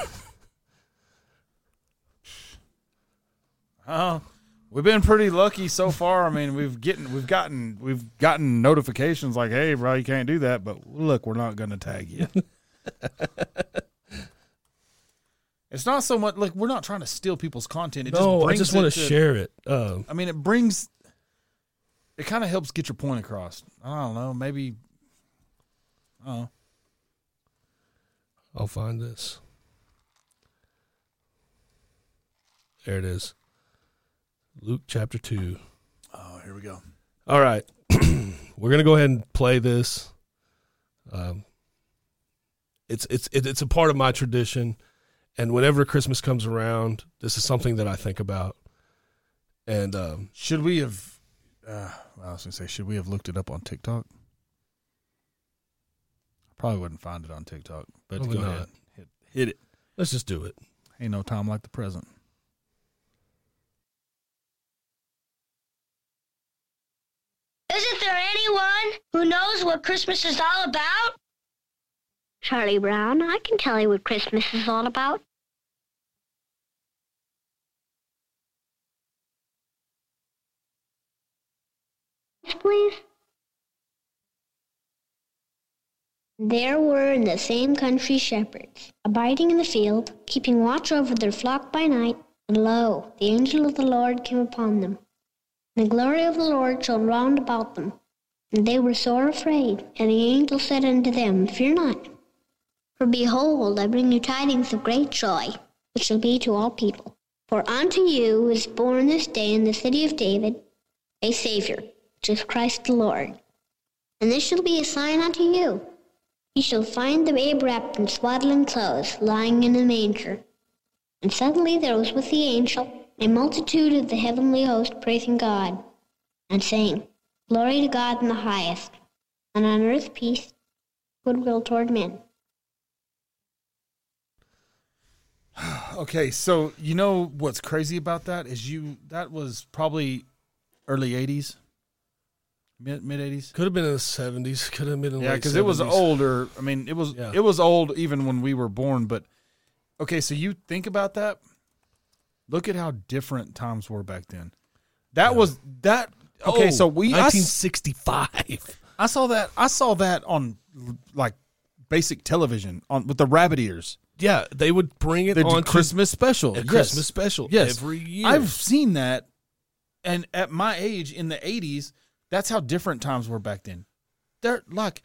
Oh, we've been pretty lucky so far. I mean, we've getting we've gotten we've gotten notifications like, "Hey, bro, you can't do that." But look, we're not going to tag you. It's not so much like we're not trying to steal people's content. It no, just I just want to share it. Uh, I mean, it brings. It kind of helps get your point across. I don't know. Maybe. I don't know. I'll find this. There it is. Luke chapter two. Oh, here we go. All right. We're going to go ahead and play this. Um, it's it's it, it's a part of my tradition, and whenever Christmas comes around, this is something that I think about. And um, should we have? Uh, I was going to say, should we have looked it up on TikTok? I probably wouldn't find it on TikTok, but Probably go not. ahead, hit, hit it. Let's just do it. Ain't no time like the present. Isn't there anyone who knows what Christmas is all about? Charlie Brown, I can tell you what Christmas is all about. Please. There were in the same country shepherds, abiding in the field, keeping watch over their flock by night, and lo, the angel of the Lord came upon them. And the glory of the Lord shone round about them, and they were sore afraid. And the angel said unto them, Fear not, for behold, I bring you tidings of great joy, which shall be to all people. For unto you is born this day in the city of David a Savior, which is Christ the Lord. And this shall be a sign unto you. Ye shall find the babe wrapped in swaddling clothes, lying in a manger. And suddenly there was with the angel a multitude of the heavenly host praising God, and saying, Glory to God in the highest, and on earth peace, goodwill toward men. Okay, so you know what's crazy about that is you that was probably early eighties, mid mid eighties. Could have been in the seventies. Could have been in the Yeah, because it was older. I mean, it was Yeah. it was old even when we were born. But okay, so you think about that. Look at how different times were back then. That Yeah. was that. Okay, Oh, so we I, nineteen sixty-five. I saw that. I saw that on like basic television on with the rabbit ears. Yeah, they would bring it The on Christmas special. a Yes. Christmas special Yes. every year. I've seen that, and at my age in the eighties, that's how different times were back then. They're like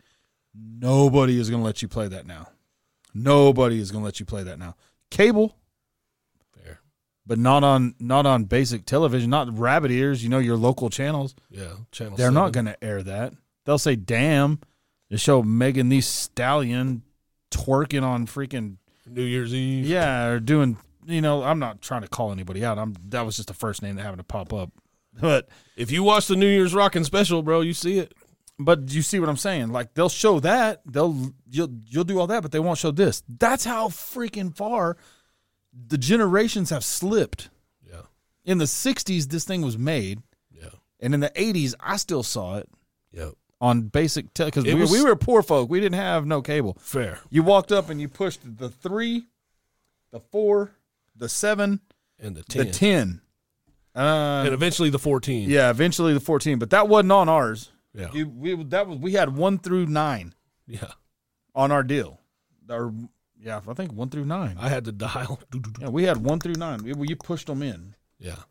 nobody is going to let you play that now. Nobody is going to let you play that now. Cable, Fair. but not on not on basic television, not rabbit ears. You know your local channels. Yeah, channel. They're seven. not going to air that. They'll say, "Damn," they show Megan Thee Stallion twerking on freaking New Year's Eve. yeah, or doing. You know, I'm not trying to call anybody out. I'm that was just the first name that happened to pop up. But If you watch the New Year's Rockin' special, bro, you see it. but you see what I'm saying? Like they'll show that they'll you'll you'll do all that, but they won't show this. That's how freaking far the generations have slipped. Yeah. In the sixties, this thing was made, Yeah. and in the eighties, I still saw it Yep. on basic because It we, was- we were poor folk. We didn't have no cable. Fair. You walked up and you pushed the three, the four, the seven, And the ten. the ten. Uh, And eventually the fourteen. yeah, eventually the fourteen, but that wasn't on ours. Yeah. You, we that was we had one through nine Yeah. on our deal. Or yeah, I think one through nine. I had to dial. Yeah, we had one through nine. We, you pushed them in. Yeah.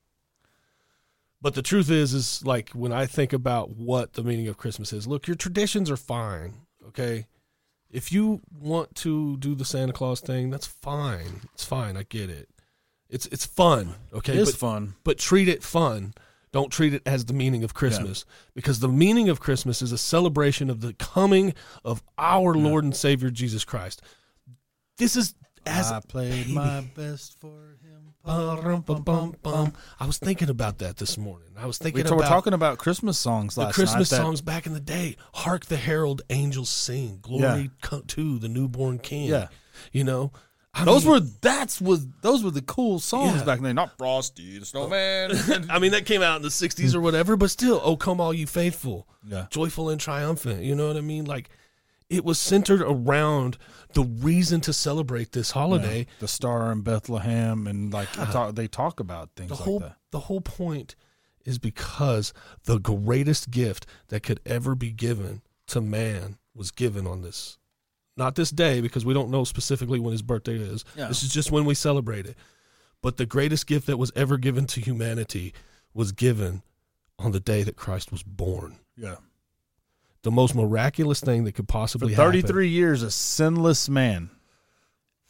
But the truth is, is like when I think about what the meaning of Christmas is, look, your traditions are fine, okay? If you want to do the Santa Claus thing, that's fine. It's fine. I get it. It's it's fun, okay? It is but, fun. But treat it fun. Don't treat it as the meaning of Christmas, because the meaning of Christmas is a celebration of the coming of our Yeah. Lord and Savior Jesus Christ. This is as I played my best for him. Bum-bum-bum-bum. I was thinking about that this morning. I was thinking We about were talking about Christmas songs the last Christmas night. that- songs back in the day. Hark the herald angels sing, glory Yeah. co- to the newborn King. Yeah. You know, I those mean- were that's was those were the cool songs Yeah. back then. Not Frosty the Snowman. I mean, that came out in the sixties or whatever, but still, oh, come all you faithful, Yeah. joyful and triumphant. You know what I mean? Like, it was centered around the reason to celebrate this holiday. Yeah. The Star in Bethlehem, and like Yeah. I talk, they talk about things The like whole that. the whole point is because the greatest gift that could ever be given to man was given on this, not this day, because we don't know specifically when his birthday is. Yeah. This is just when we celebrate it. But the greatest gift that was ever given to humanity was given on the day that Christ was born. Yeah. The most miraculous thing that could possibly For happen. thirty-three years, a sinless man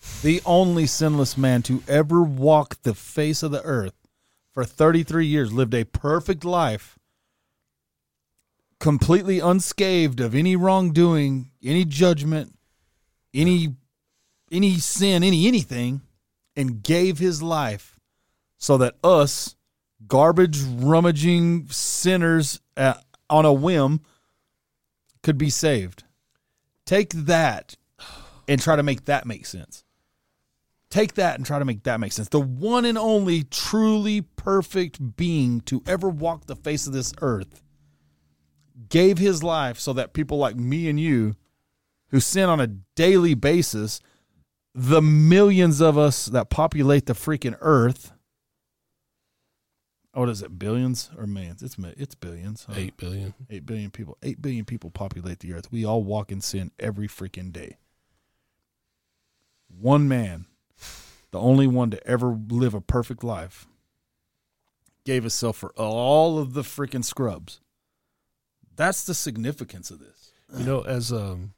the only sinless man to ever walk the face of the earth for thirty-three years, lived a perfect life, completely unscathed of any wrongdoing, any judgment, any any sin, any anything, and gave his life so that us garbage rummaging sinners uh, on a whim could be saved. Take that and try to make that make sense. Take that and try to make that make sense. The one and only truly perfect being to ever walk the face of this earth gave his life so that people like me and you, who sin on a daily basis, the millions of us that populate the freaking earth, what is it, billions or millions? It's it's billions. Huh? Eight billion. Eight billion people. Eight billion people populate the earth. We all walk in sin every freaking day. One man, the only one to ever live a perfect life, gave himself for all of the freaking scrubs. That's the significance of this. You know, as um,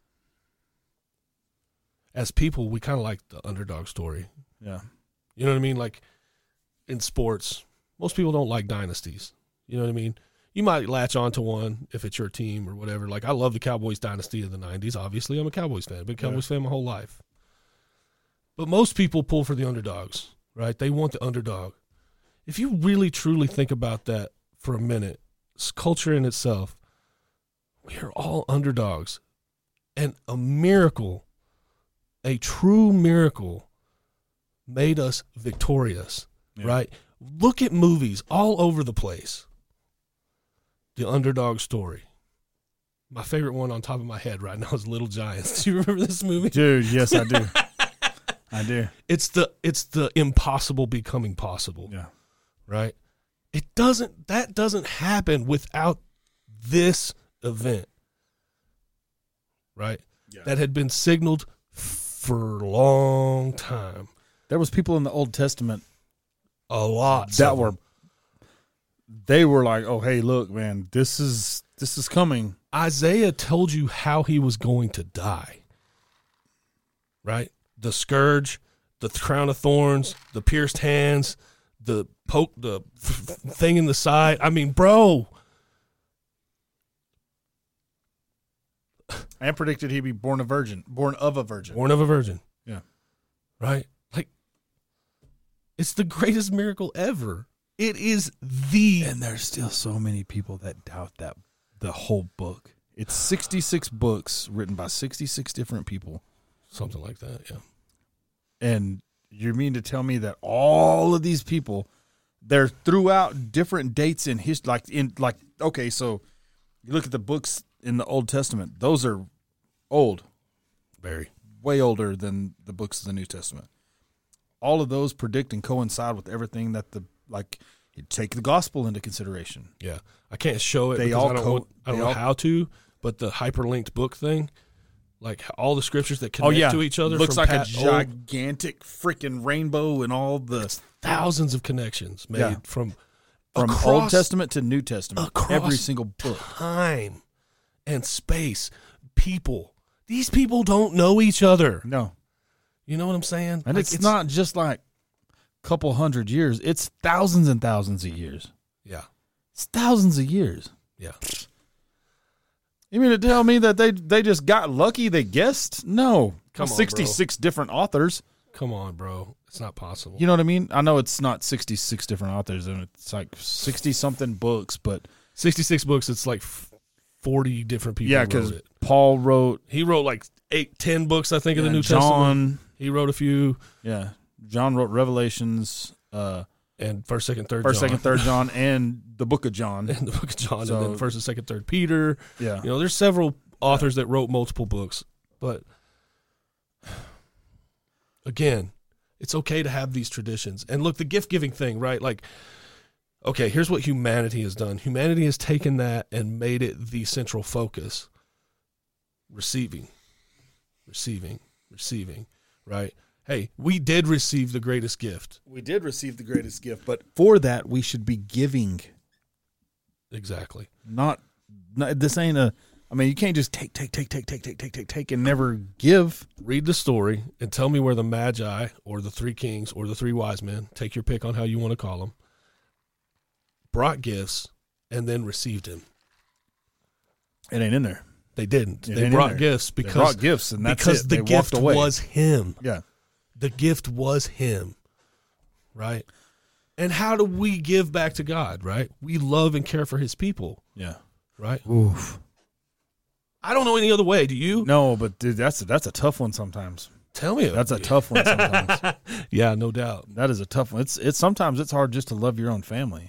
as people, we kind of like the underdog story. Yeah. You know what I mean? Like in sports, most people don't like dynasties. You know what I mean? You might latch on to one if it's your team or whatever. Like I love the Cowboys dynasty of the nineties. Obviously, I'm a Cowboys fan. I've been a Cowboys yeah. fan my whole life. But most people pull for the underdogs, right? They want the underdog. If you really, truly think about that for a minute, it's culture in itself, we are all underdogs. And a miracle, a true miracle, made us victorious, yeah. right? Look at movies all over the place. The underdog story. My favorite one on top of my head right now is Little Giants. Do you remember this movie? Dude, yes, I do. I do. It's the it's the impossible becoming possible. Yeah. Right? It doesn't that doesn't happen without this event. Right? Yeah. That had been signaled for a long time. There was people in the Old Testament a lot that were they were like, "Oh, hey, look, man, this is this is coming." Isaiah told you how he was going to die. Right? The scourge, the crown of thorns, the pierced hands, the poke, the thing in the side. I mean, bro. And predicted he'd be born a virgin, born of a virgin. Born of a virgin. Yeah. Right? Like, it's the greatest miracle ever. It is the. And there's still so many people that doubt that, the whole book. It's sixty-six books written by sixty-six different people. Something like that, yeah. And you mean to tell me that all of these people, they're throughout different dates in history, like in like okay, so you look at the books in the Old Testament; those are old, very way older than the books of the New Testament. All of those predict and coincide with everything that the like. You take the gospel into consideration. Yeah, I can't show it. They because all I don't, co- want, I don't know all, how to, but the hyperlinked book thing. Like all the scriptures that connect oh, yeah. to each other. Looks from like Pat a gigantic freaking rainbow and all the it's thousands of connections made yeah. from from across, Old Testament to New Testament. Every single book, time and space, people. These people don't know each other. No, you know what I'm saying? And like it's, it's not just like a couple hundred years; it's thousands and thousands of years. Yeah, it's thousands of years. Yeah. You mean to tell me that they they just got lucky? They guessed? No. Come on, sixty-six bro. different authors. Come on, bro. It's not possible. You know what I mean? I know it's not sixty-six different authors, and it's like sixty-something books, but sixty-six books, it's like forty different people yeah, wrote because it. Paul wrote... He wrote like eight, ten books, I think, yeah, in the New John, Testament. He wrote a few. Yeah. John wrote Revelations... Uh, And first, second, third First, John. second, third John, and the book of John. And the book of John, so, and then first and second, third Peter. Yeah. You know, there's several authors yeah. that wrote multiple books. But, again, it's okay to have these traditions. And look, the gift-giving thing, right? Like, okay, here's what humanity has done. Humanity has taken that and made it the central focus. Receiving. Receiving. Receiving. Right? Hey, we did receive the greatest gift. We did receive the greatest gift, but for that we should be giving. Exactly. Not, not this ain't a. I mean, you can't just take, take, take, take, take, take, take, take, take, and never give. Read the story and tell me where the Magi or the three kings or the three wise men, take your pick on how you want to call them, brought gifts and then received him. It ain't in there. They didn't. It they ain't brought in there. gifts because they brought gifts, and that's because it. the They gift walked away. was him. Yeah, the gift was him, right? And how do we give back to God? Right? We love and care for His people. Yeah. Right. Oof. I don't know any other way. Do you? No, but dude, that's a, that's a tough one sometimes. Tell me, that's a tough one sometimes. Yeah, no doubt. That is a tough one. It's it's sometimes it's hard just to love your own family.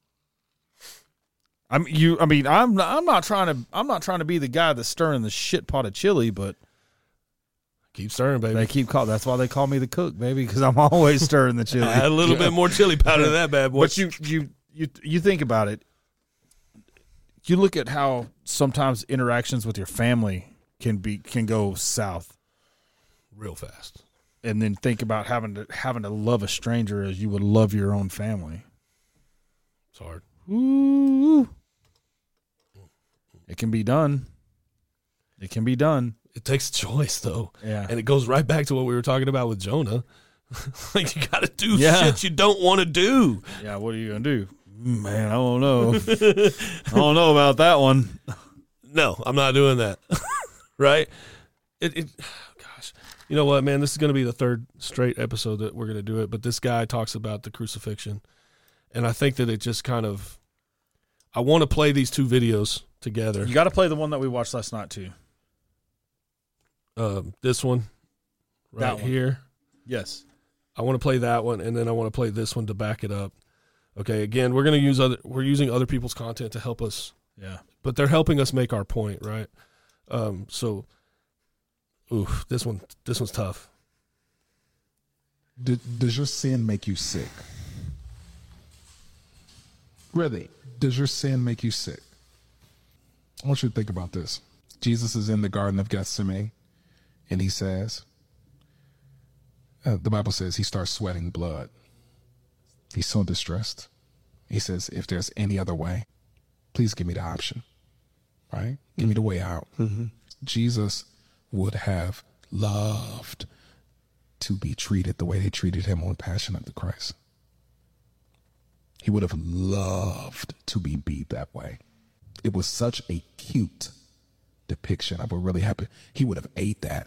I mean, you. I mean, I'm not, I'm not trying to I'm not trying to be the guy that's stirring the shit pot of chili, but keep stirring, baby. They keep call. That's why they call me the cook, baby, because I'm always stirring the chili. Add a little bit more chili powder to that bad boy. But you you you you think about it. You look at how sometimes interactions with your family can be can go south real fast, and then think about having to having to love a stranger as you would love your own family. It's hard. Ooh. It can be done. It can be done. It takes choice, though. Yeah, and it goes right back to what we were talking about with Jonah. Like, you got to do yeah. shit you don't want to do. Yeah, what are you gonna do? Man, I don't know. I don't know about that one. No, I'm not doing that. Right? It, it. Gosh, you know what, man? This is going to be the third straight episode that we're going to do it. But this guy talks about the crucifixion, and I think that it just kind of. I want to play these two videos together. You got to play the one that we watched last night too. Um, this one, right that one. here. Yes, I want to play that one, and then I want to play this one to back it up. Okay, again, we're going to use other. We're using other people's content to help us. Yeah, but they're helping us make our point, right? Um, so, ooh, this one, this one's tough. Does, does your sin make you sick? Really, does your sin make you sick? I want you to think about this. Jesus is in the Garden of Gethsemane, and he says, uh, the Bible says he starts sweating blood. He's so distressed. He says, if there's any other way, please give me the option, right? Give me the way out. Mm-hmm. Jesus would have loved to be treated the way they treated him on Passion of the Christ. He would have loved to be beat that way. It was such a cute depiction of what really happened. He would have ate that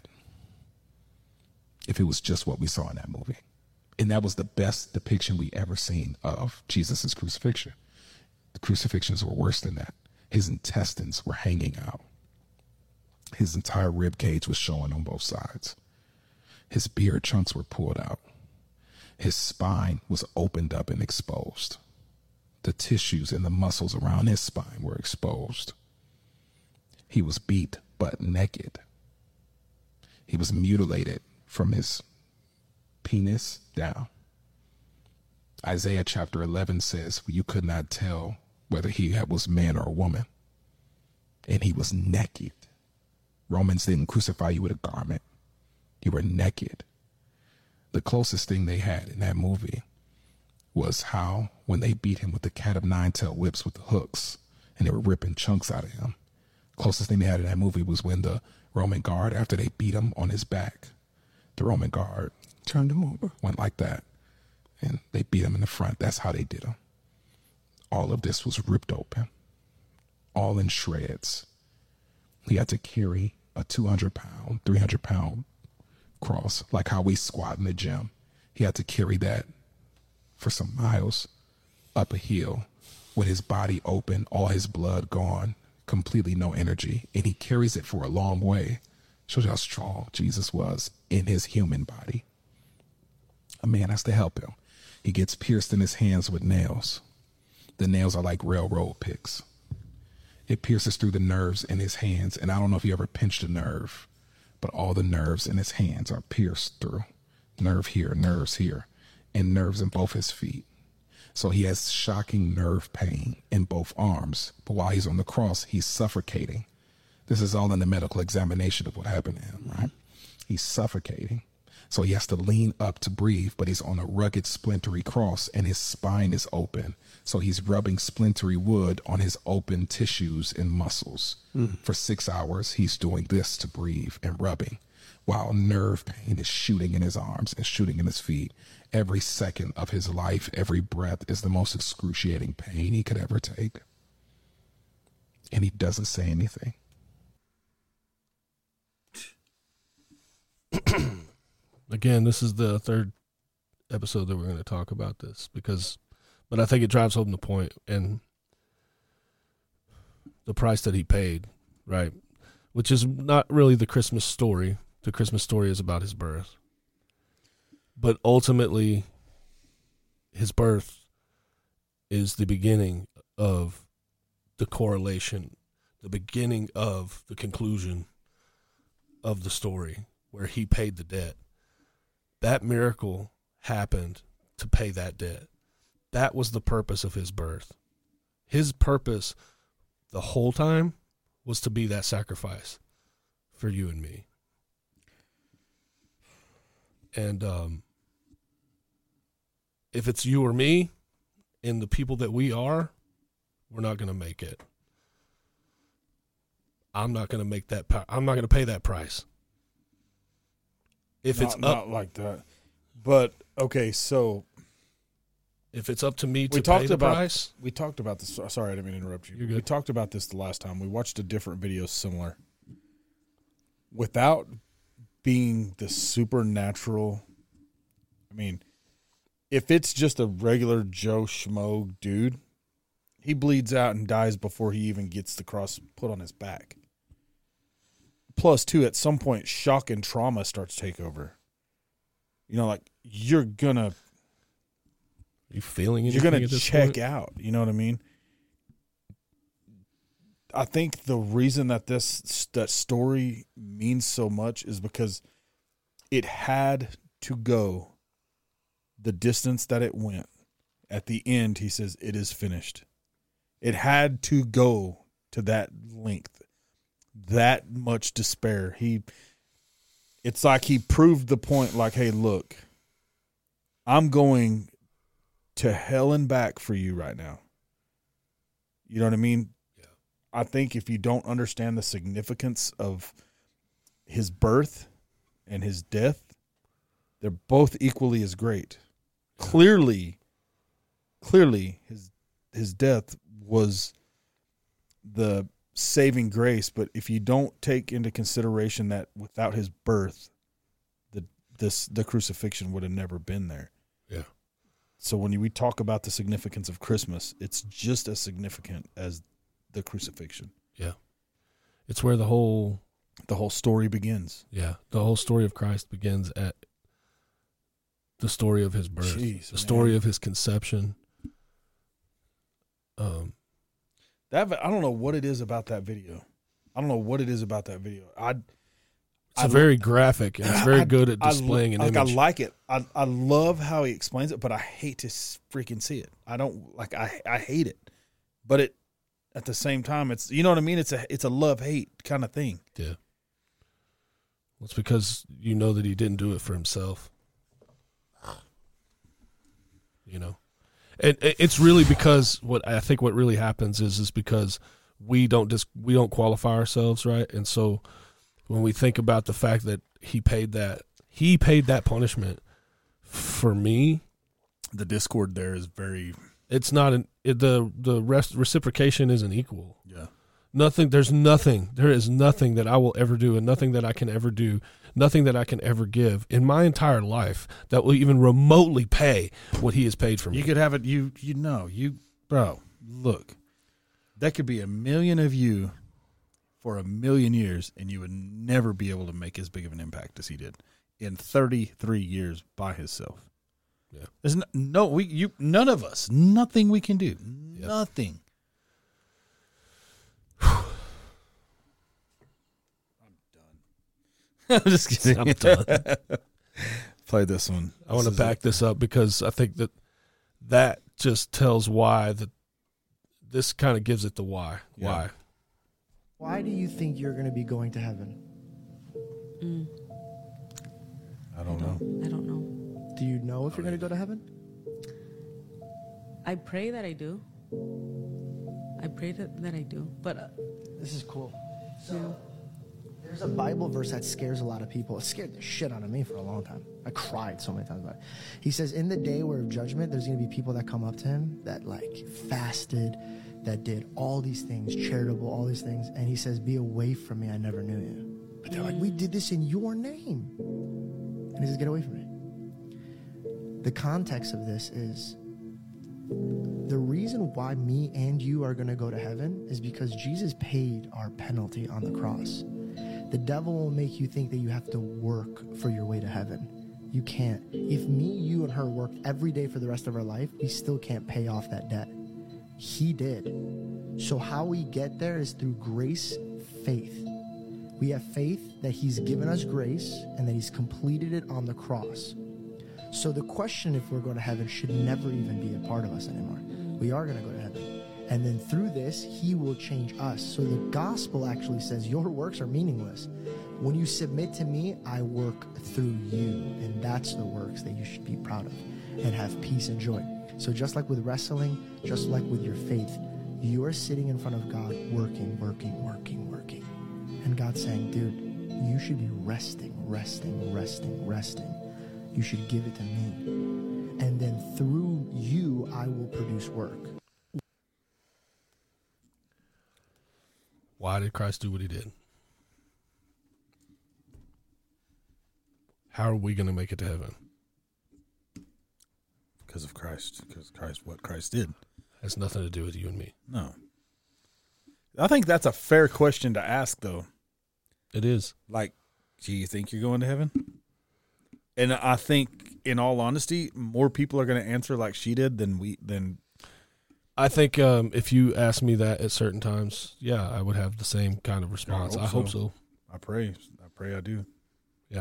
if it was just what we saw in that movie. And that was the best depiction we ever seen of Jesus' crucifixion. The crucifixions were worse than that. His intestines were hanging out. His entire rib cage was showing on both sides. His beard chunks were pulled out. His spine was opened up and exposed. The tissues and the muscles around his spine were exposed. He was beat butt naked. He was mutilated from his penis down. Isaiah chapter eleven says, you could not tell whether he was man or a woman. And he was naked. Romans didn't crucify you with a garment. You were naked. The closest thing they had in that movie was how when they beat him with the cat of nine tail whips with the hooks and they were ripping chunks out of him. Closest thing they had in that movie was when the Roman guard, after they beat him on his back, the Roman guard turned him over, went like that, and they beat him in the front. That's how they did him. All of this was ripped open, all in shreds. He had to carry a two hundred pound, three hundred pound cross, like how we squat in the gym. He had to carry that for some miles up a hill with his body open, all his blood gone, completely no energy, and he carries it for a long way. Shows you how strong Jesus was in his human body. A man has to help him. He gets pierced in his hands with nails. The nails are like railroad picks. It pierces through the nerves in his hands, and I don't know if you ever pinched a nerve, but all the nerves in his hands are pierced through. Nerve here, nerves here, and nerves in both his feet. So he has shocking nerve pain in both arms, but while he's on the cross, he's suffocating. This is all in the medical examination of what happened to him, right? He's suffocating. So he has to lean up to breathe, but he's on a rugged, splintery cross and his spine is open. So he's rubbing splintery wood on his open tissues and muscles. Mm. For six hours, he's doing this to breathe and rubbing, while nerve pain is shooting in his arms and shooting in his feet. Every second of his life, every breath is the most excruciating pain he could ever take. And he doesn't say anything. Again, this is the third episode that we're going to talk about this because, but I think it drives home the point and the price that he paid, right? Which is not really the Christmas story. The Christmas story is about his birth. But ultimately, his birth is the beginning of the correlation, the beginning of the conclusion of the story where he paid the debt. That miracle happened to pay that debt. That was the purpose of his birth. His purpose the whole time was to be that sacrifice for you and me. And um, if it's you or me and the people that we are, we're not going to make it. I'm not going to make that. I'm not going to pay that price. If not, it's up, not like that, but okay. So if it's up to me to we pay talked the about, price, we talked about this. Sorry, I didn't mean to interrupt you. You're good. We talked about this the last time. We watched a different video similar. Without being the supernatural, I mean, if it's just a regular Joe Schmo dude, he bleeds out and dies before he even gets the cross put on his back. Plus, too, at some point, shock and trauma starts to take over. You know, like, you're going to... You feeling You're going to at this check point? out. You know what I mean? I think the reason that this that story means so much is because it had to go the distance that it went. At the end, he says, it is finished. It had to go to that length. That much despair. He, it's like he proved the point, like, hey, look, I'm going to hell and back for you right now. You know what I mean? Yeah. I think if you don't understand the significance of his birth and his death, they're both equally as great. Yeah. Clearly, clearly his his death was the saving grace, but if you don't take into consideration that without his birth, the this the crucifixion would have never been there. Yeah. So when we talk about the significance of Christmas, it's just as significant as the crucifixion. Yeah. It's where the whole the whole story begins. Yeah. The whole story of Christ begins at the story of his birth, Jeez, the man. story of his conception. Um That I don't know what it is about that video. I don't know what it is about that video. I It's a very graphic, and it's very I, good at I, displaying an like, image. I like it. I, I love how he explains it, but I hate to freaking see it. I don't like. I I hate it, but it at the same time, it's you know what I mean. It's a it's a love hate kind of thing. Yeah. Well, it's because you know that he didn't do it for himself. You know, and it's really because what I think what really happens is is because we don't just we don't qualify ourselves, right, and so. When we think about the fact that he paid that, he paid that punishment for me. The discord there is very. It's not an it, the the rest reciprocation isn't equal. Yeah. Nothing. There's nothing. There is nothing that I will ever do, and nothing that I can ever do, nothing that I can ever give in my entire life that will even remotely pay what he has paid for me. You could have it. You you know you bro. Look, that could be a million of you. For a million years, and you would never be able to make as big of an impact as he did in thirty-three years by himself. Yeah, there's no, no we you none of us, nothing we can do, yep. Nothing. I'm done. I'm just kidding. I'm done. Play this one. I want to back it. this up because I think that that just tells why that this kind of gives it the why. Yeah. Why. Why do you think you're going to be going to heaven? Mm. I don't know. I don't know. Do you know if you're going to go to heaven? I pray that I do. I pray that, that I do. But uh, this is cool. So there's a Bible verse that scares a lot of people. It scared the shit out of me for a long time. I cried so many times about it. He says, in the day where of judgment, there's going to be people that come up to him that like fasted, that did all these things, charitable, all these things. And he says, be away from me, I never knew you. But they're like, we did this in your name. And he says, get away from me. The context of this is the reason why me and you are going to go to heaven is because Jesus paid our penalty on the cross. The devil will make you think that you have to work for your way to heaven. You can't. If me, you, and her worked every day for the rest of our life, we still can't pay off that debt. He did. So how we get there is through grace, faith. We have faith that he's given us grace and that he's completed it on the cross. So the question if we're going to heaven should never even be a part of us anymore. We are going to go to heaven. And then through this, he will change us. So the gospel actually says your works are meaningless. When you submit to me, I work through you. And that's the works that you should be proud of and have peace and joy. So just like with wrestling, just like with your faith, you are sitting in front of God working, working, working, working. And God's saying, dude, you should be resting, resting, resting, resting. You should give it to me. And then through you, I will produce work. Why did Christ do what he did? How are we going to make it to heaven? Because of Christ. Because Christ, what Christ did. Has nothing to do with you and me. No. I think that's a fair question to ask, though. It is. Like, do you think you're going to heaven? And I think, in all honesty, more people are going to answer like she did than we than. I think um, if you ask me that at certain times, yeah, I would have the same kind of response. I hope, I hope so. so. I pray. I pray I do. Yeah.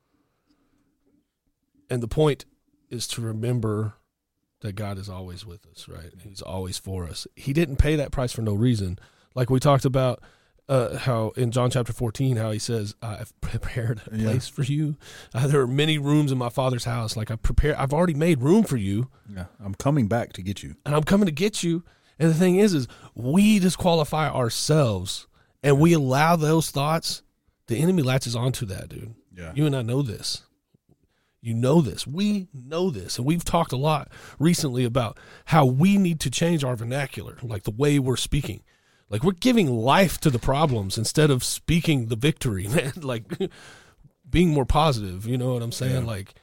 And the point is to remember that God is always with us, right? He's always for us. He didn't pay that price for no reason. Like we talked about uh, how in John chapter fourteen, how he says, I've prepared a place yeah. for you. Uh, there are many rooms in my Father's house. Like I prepare, I've already made room for you. Yeah, I'm coming back to get you. And I'm coming to get you. And the thing is, is we disqualify ourselves and we allow those thoughts. The enemy latches onto that, dude. Yeah. You and I know this. You know this. We know this. And we've talked a lot recently about how we need to change our vernacular, like the way we're speaking. Like we're giving life to the problems instead of speaking the victory, man. Like being more positive, you know what I'm saying? Yeah. Like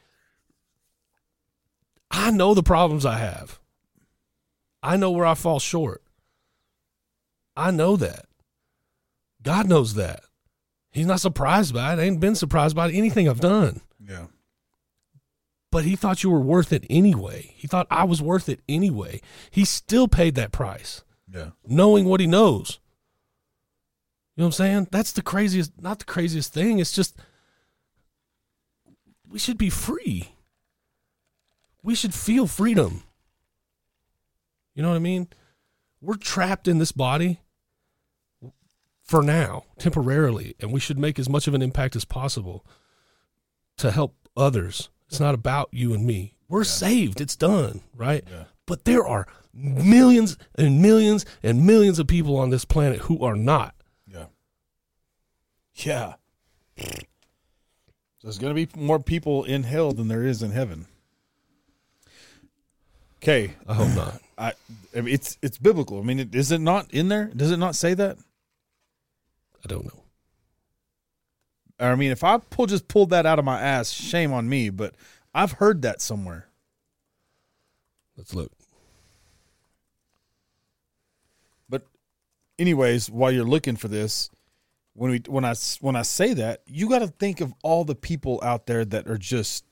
I know the problems I have. I know where I fall short. I know that. God knows that. He's not surprised by it. I ain't been surprised by anything I've done. Yeah. But he thought you were worth it anyway. He thought I was worth it anyway. He still paid that price. Yeah. Knowing what he knows. You know what I'm saying? That's the craziest, not the craziest thing. It's just, we should be free. We should feel freedom. You know what I mean? We're trapped in this body for now, temporarily, and we should make as much of an impact as possible to help others. It's not about you and me. We're yeah. saved. It's done, right? Yeah. But there are millions and millions and millions of people on this planet who are not. Yeah. Yeah. There's going to be more people in hell than there is in heaven. Okay. I hope not. I, I mean, it's it's biblical. I mean, it, is it not in there? Does it not say that? I don't know. I mean, if I pull just pulled that out of my ass, shame on me, but I've heard that somewhere. Let's look. But anyways, while you're looking for this, when we when I when I say that, you got to think of all the people out there that are just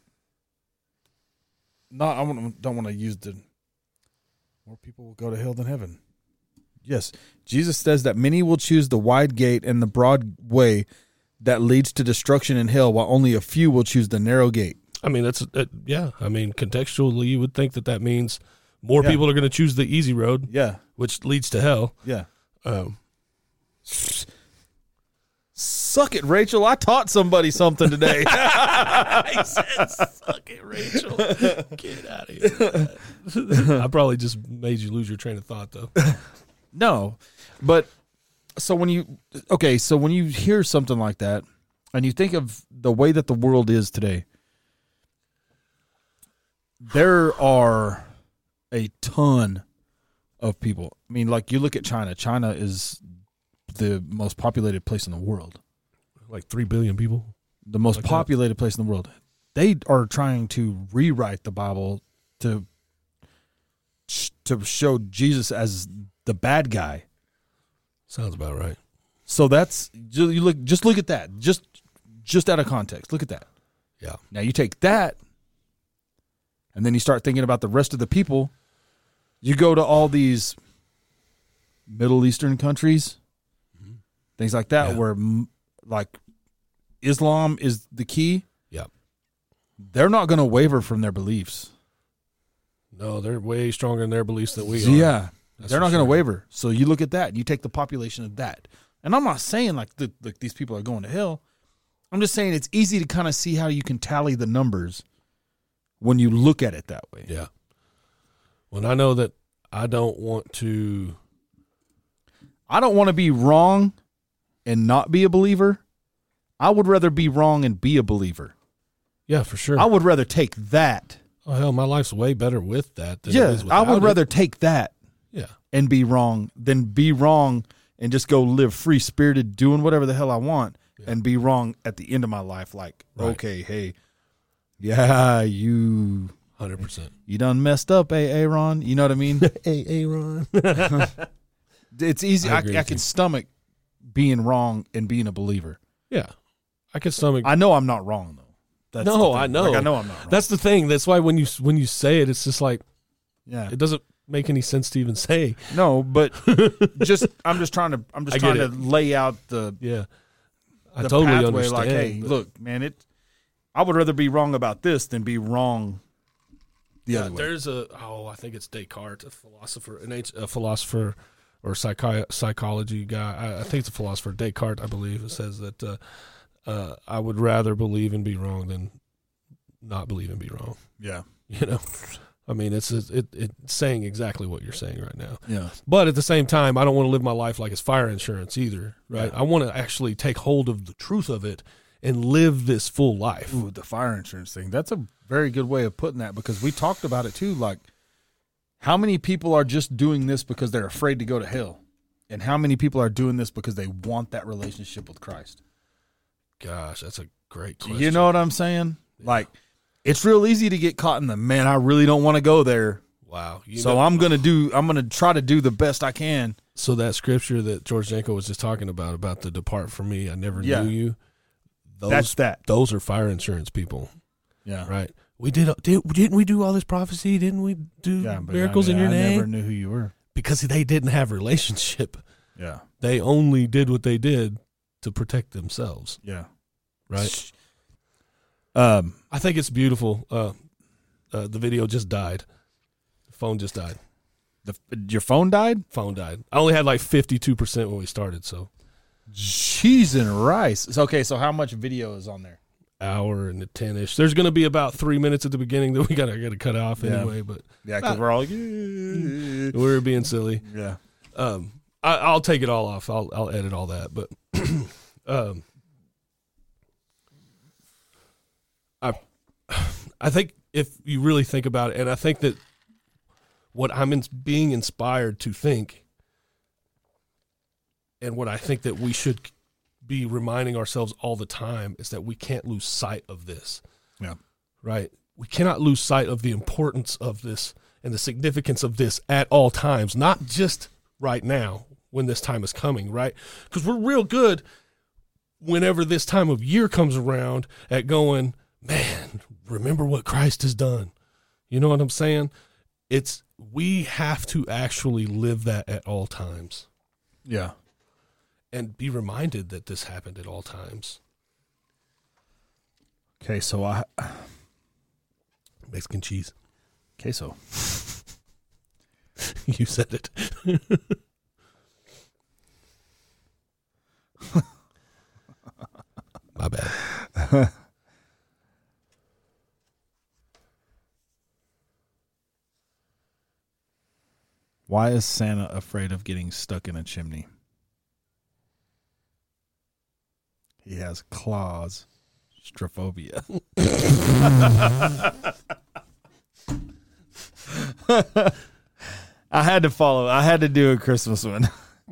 not. I don't want to use the more people will go to hell than heaven. Yes, Jesus says that many will choose the wide gate and the broad way that leads to destruction in hell, while only a few will choose the narrow gate. I mean, that's uh, yeah. I mean, contextually, you would think that that means more yeah. people are going to choose the easy road, yeah, which leads to hell. Yeah. Um, Suck it, Rachel. I taught somebody something today. He said, suck it, Rachel. Get out of here. I probably just made you lose your train of thought, though. No, but so when you, okay, so when you hear something like that and you think of the way that the world is today, there are a ton of people. I mean, like you look at China. China is the most populated place in the world. Like three billion people? The most like populated that. place in the world. They are trying to rewrite the Bible to to show Jesus as the bad guy. Sounds about right. So that's, you look, just look at that. Just just out of context. Look at that. Yeah. Now you take that and then you start thinking about the rest of the people. You go to all these Middle Eastern countries, mm-hmm. things like that, yeah. where like Islam is the key. Yeah. They're not going to waver from their beliefs. No, they're way stronger in their beliefs than we are. Yeah. That's they're not sure. going to waver. So you look at that and you take the population of that. And I'm not saying like, the, like these people are going to hell. I'm just saying it's easy to kind of see how you can tally the numbers when you look at it that way. Yeah. When I know that I don't want to. I don't want to be wrong and not be a believer. I would rather be wrong and be a believer. Yeah, for sure. I would rather take that. Oh, hell, my life's way better with that than yeah, it is I would it. rather take that yeah. and be wrong than be wrong and just go live free-spirited doing whatever the hell I want yeah. and be wrong at the end of my life like, right. okay, hey, yeah, you... one hundred percent. You done messed up, eh, Aaron? You know what I mean? Hey, Aaron. It's easy. I, I, I can stomach being wrong and being a believer. Yeah. I can stomach. I know I'm not wrong, though. That's no, I know. Like, I know I'm not wrong. That's the thing. That's why when you when you say it, it's just like, yeah, it doesn't make any sense to even say. No, but just I'm just trying to I'm just I trying to it. lay out the yeah. I the totally pathway. understand. Like, hey, but... look, man, it. I would rather be wrong about this than be wrong. The yeah, other way. There's a oh, I think it's Descartes, a philosopher, an a philosopher or psychi- psychology guy. I, I think it's a philosopher, Descartes, I believe. It says that uh, uh, I would rather believe and be wrong than not believe and be wrong. Yeah, you know, I mean, it's it it's saying exactly what you're saying right now. Yeah, but at the same time, I don't want to live my life like it's fire insurance either, right? Yeah. I want to actually take hold of the truth of it and live this full life. Ooh, the fire insurance thing. That's a very good way of putting that because we talked about it too. Like, how many people are just doing this because they're afraid to go to hell? And how many people are doing this because they want that relationship with Christ? Gosh, that's a great question. You know what I'm saying? Yeah. Like, it's real easy to get caught in the, man, I really don't want to go there. Wow. You so know, I'm going to do, I'm going to try to do the best I can. So that scripture that George Janko was just talking about, about the depart from me, I never yeah. knew you. Those, That's that. Those are fire insurance people. Yeah. Right. We did, did didn't we do all this prophecy? Didn't we do yeah, but miracles I mean, in your I name? I never knew who you were. Because they didn't have relationship. Yeah. They only did what they did to protect themselves. Yeah. Right. Um, I think it's beautiful. Uh, uh, the video just died. The phone just died. The your phone died? Phone died. I only had like fifty-two percent when we started, so. Cheese and rice. Okay, so how much video is on there? Hour and ten-ish. There's going to be about three minutes at the beginning that we got to got to cut off yeah. anyway. But yeah, because we're all yeah. we're being silly. Yeah. Um, I, I'll take it all off. I'll I'll edit all that. But um, I I think if you really think about it, and I think that what I'm in, being inspired to think, and what I think that we should be reminding ourselves all the time is that we can't lose sight of this. Yeah. Right? We cannot lose sight of the importance of this and the significance of this at all times, not just right now when this time is coming, right? Because we're real good whenever this time of year comes around at going, man, remember what Christ has done. You know what I'm saying? It's, we have to actually live that at all times. Yeah. And be reminded that this happened at all times. Okay, so I Mexican cheese. Queso. You said it. Why is Santa afraid of getting stuck in a chimney? He has claws. Strophobia. I had to follow. I had to do a Christmas one.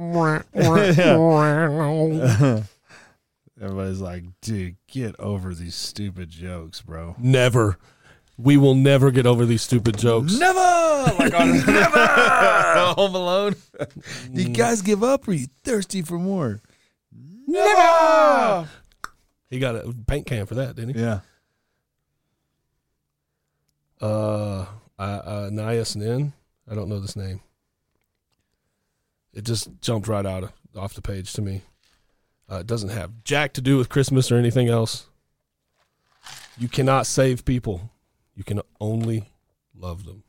Everybody's like, dude, get over these stupid jokes, bro. Never. We will never get over these stupid jokes. Never! Like on Never! Home Alone. Do you guys give up or are you thirsty for more? Never! He got a paint can for that, didn't he? Yeah. Uh, uh, uh Niacin. I don't know this name. It just jumped right out of, off the page to me. Uh, it doesn't have jack to do with Christmas or anything else. You cannot save people. You can only love them.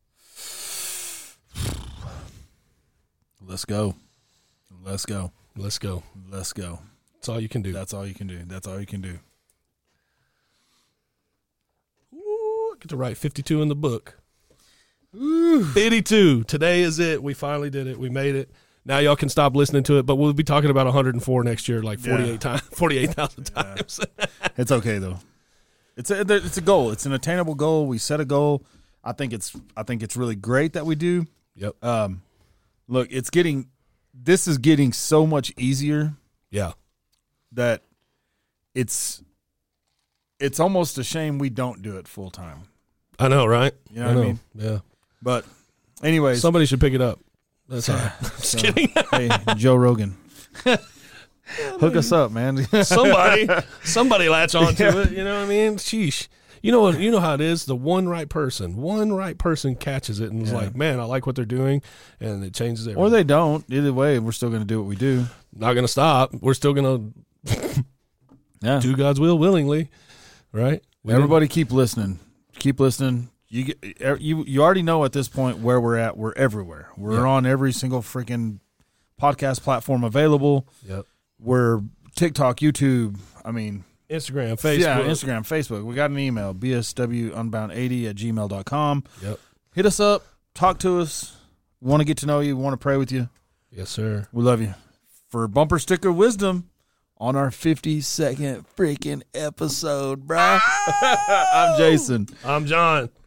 Let's go. Let's go. Let's go. Let's go. That's all you can do. That's all you can do. That's all you can do. Ooh, I get to write fifty-two in the book. Ooh. fifty-two. Today is it. We finally did it. We made it. Now y'all can stop listening to it, but we'll be talking about one hundred four next year, like forty-eight yeah. times, forty-eight thousand yeah. times. It's okay though. It's a it's a goal. It's an attainable goal. We set a goal. I think it's I think it's really great that we do. Yep. Um, look, it's getting this is getting so much easier. Yeah. That it's it's almost a shame we don't do it full time. I know, right? You know I know. what I mean? Yeah. But anyways, somebody should pick it up. That's all right. Just so, kidding. Hey, Joe Rogan. Hook us up, man. somebody, somebody latch on to yeah. it. You know what I mean? Sheesh. You know what? You know how it is. The one right person, one right person catches it and is yeah. like, "Man, I like what they're doing," and it changes everything. Or they don't. Either way, we're still going to do what we do. Not going to stop. We're still going to yeah. do God's will willingly, right? We Everybody, didn't. keep listening. Keep listening. You get, you you already know at this point where we're at. We're everywhere. We're yeah. on every single freaking podcast platform available. Yep. We're TikTok, YouTube. I mean, Instagram, Facebook. Yeah, Instagram, Facebook. We got an email, b s w unbound eighty at gmail dot com. Yep. Hit us up. Talk to us. We want to get to know you. We want to pray with you. Yes, sir. We love you. For Bumper Sticker Wisdom on our fifty-second freaking episode, bro. I'm Jason. I'm John.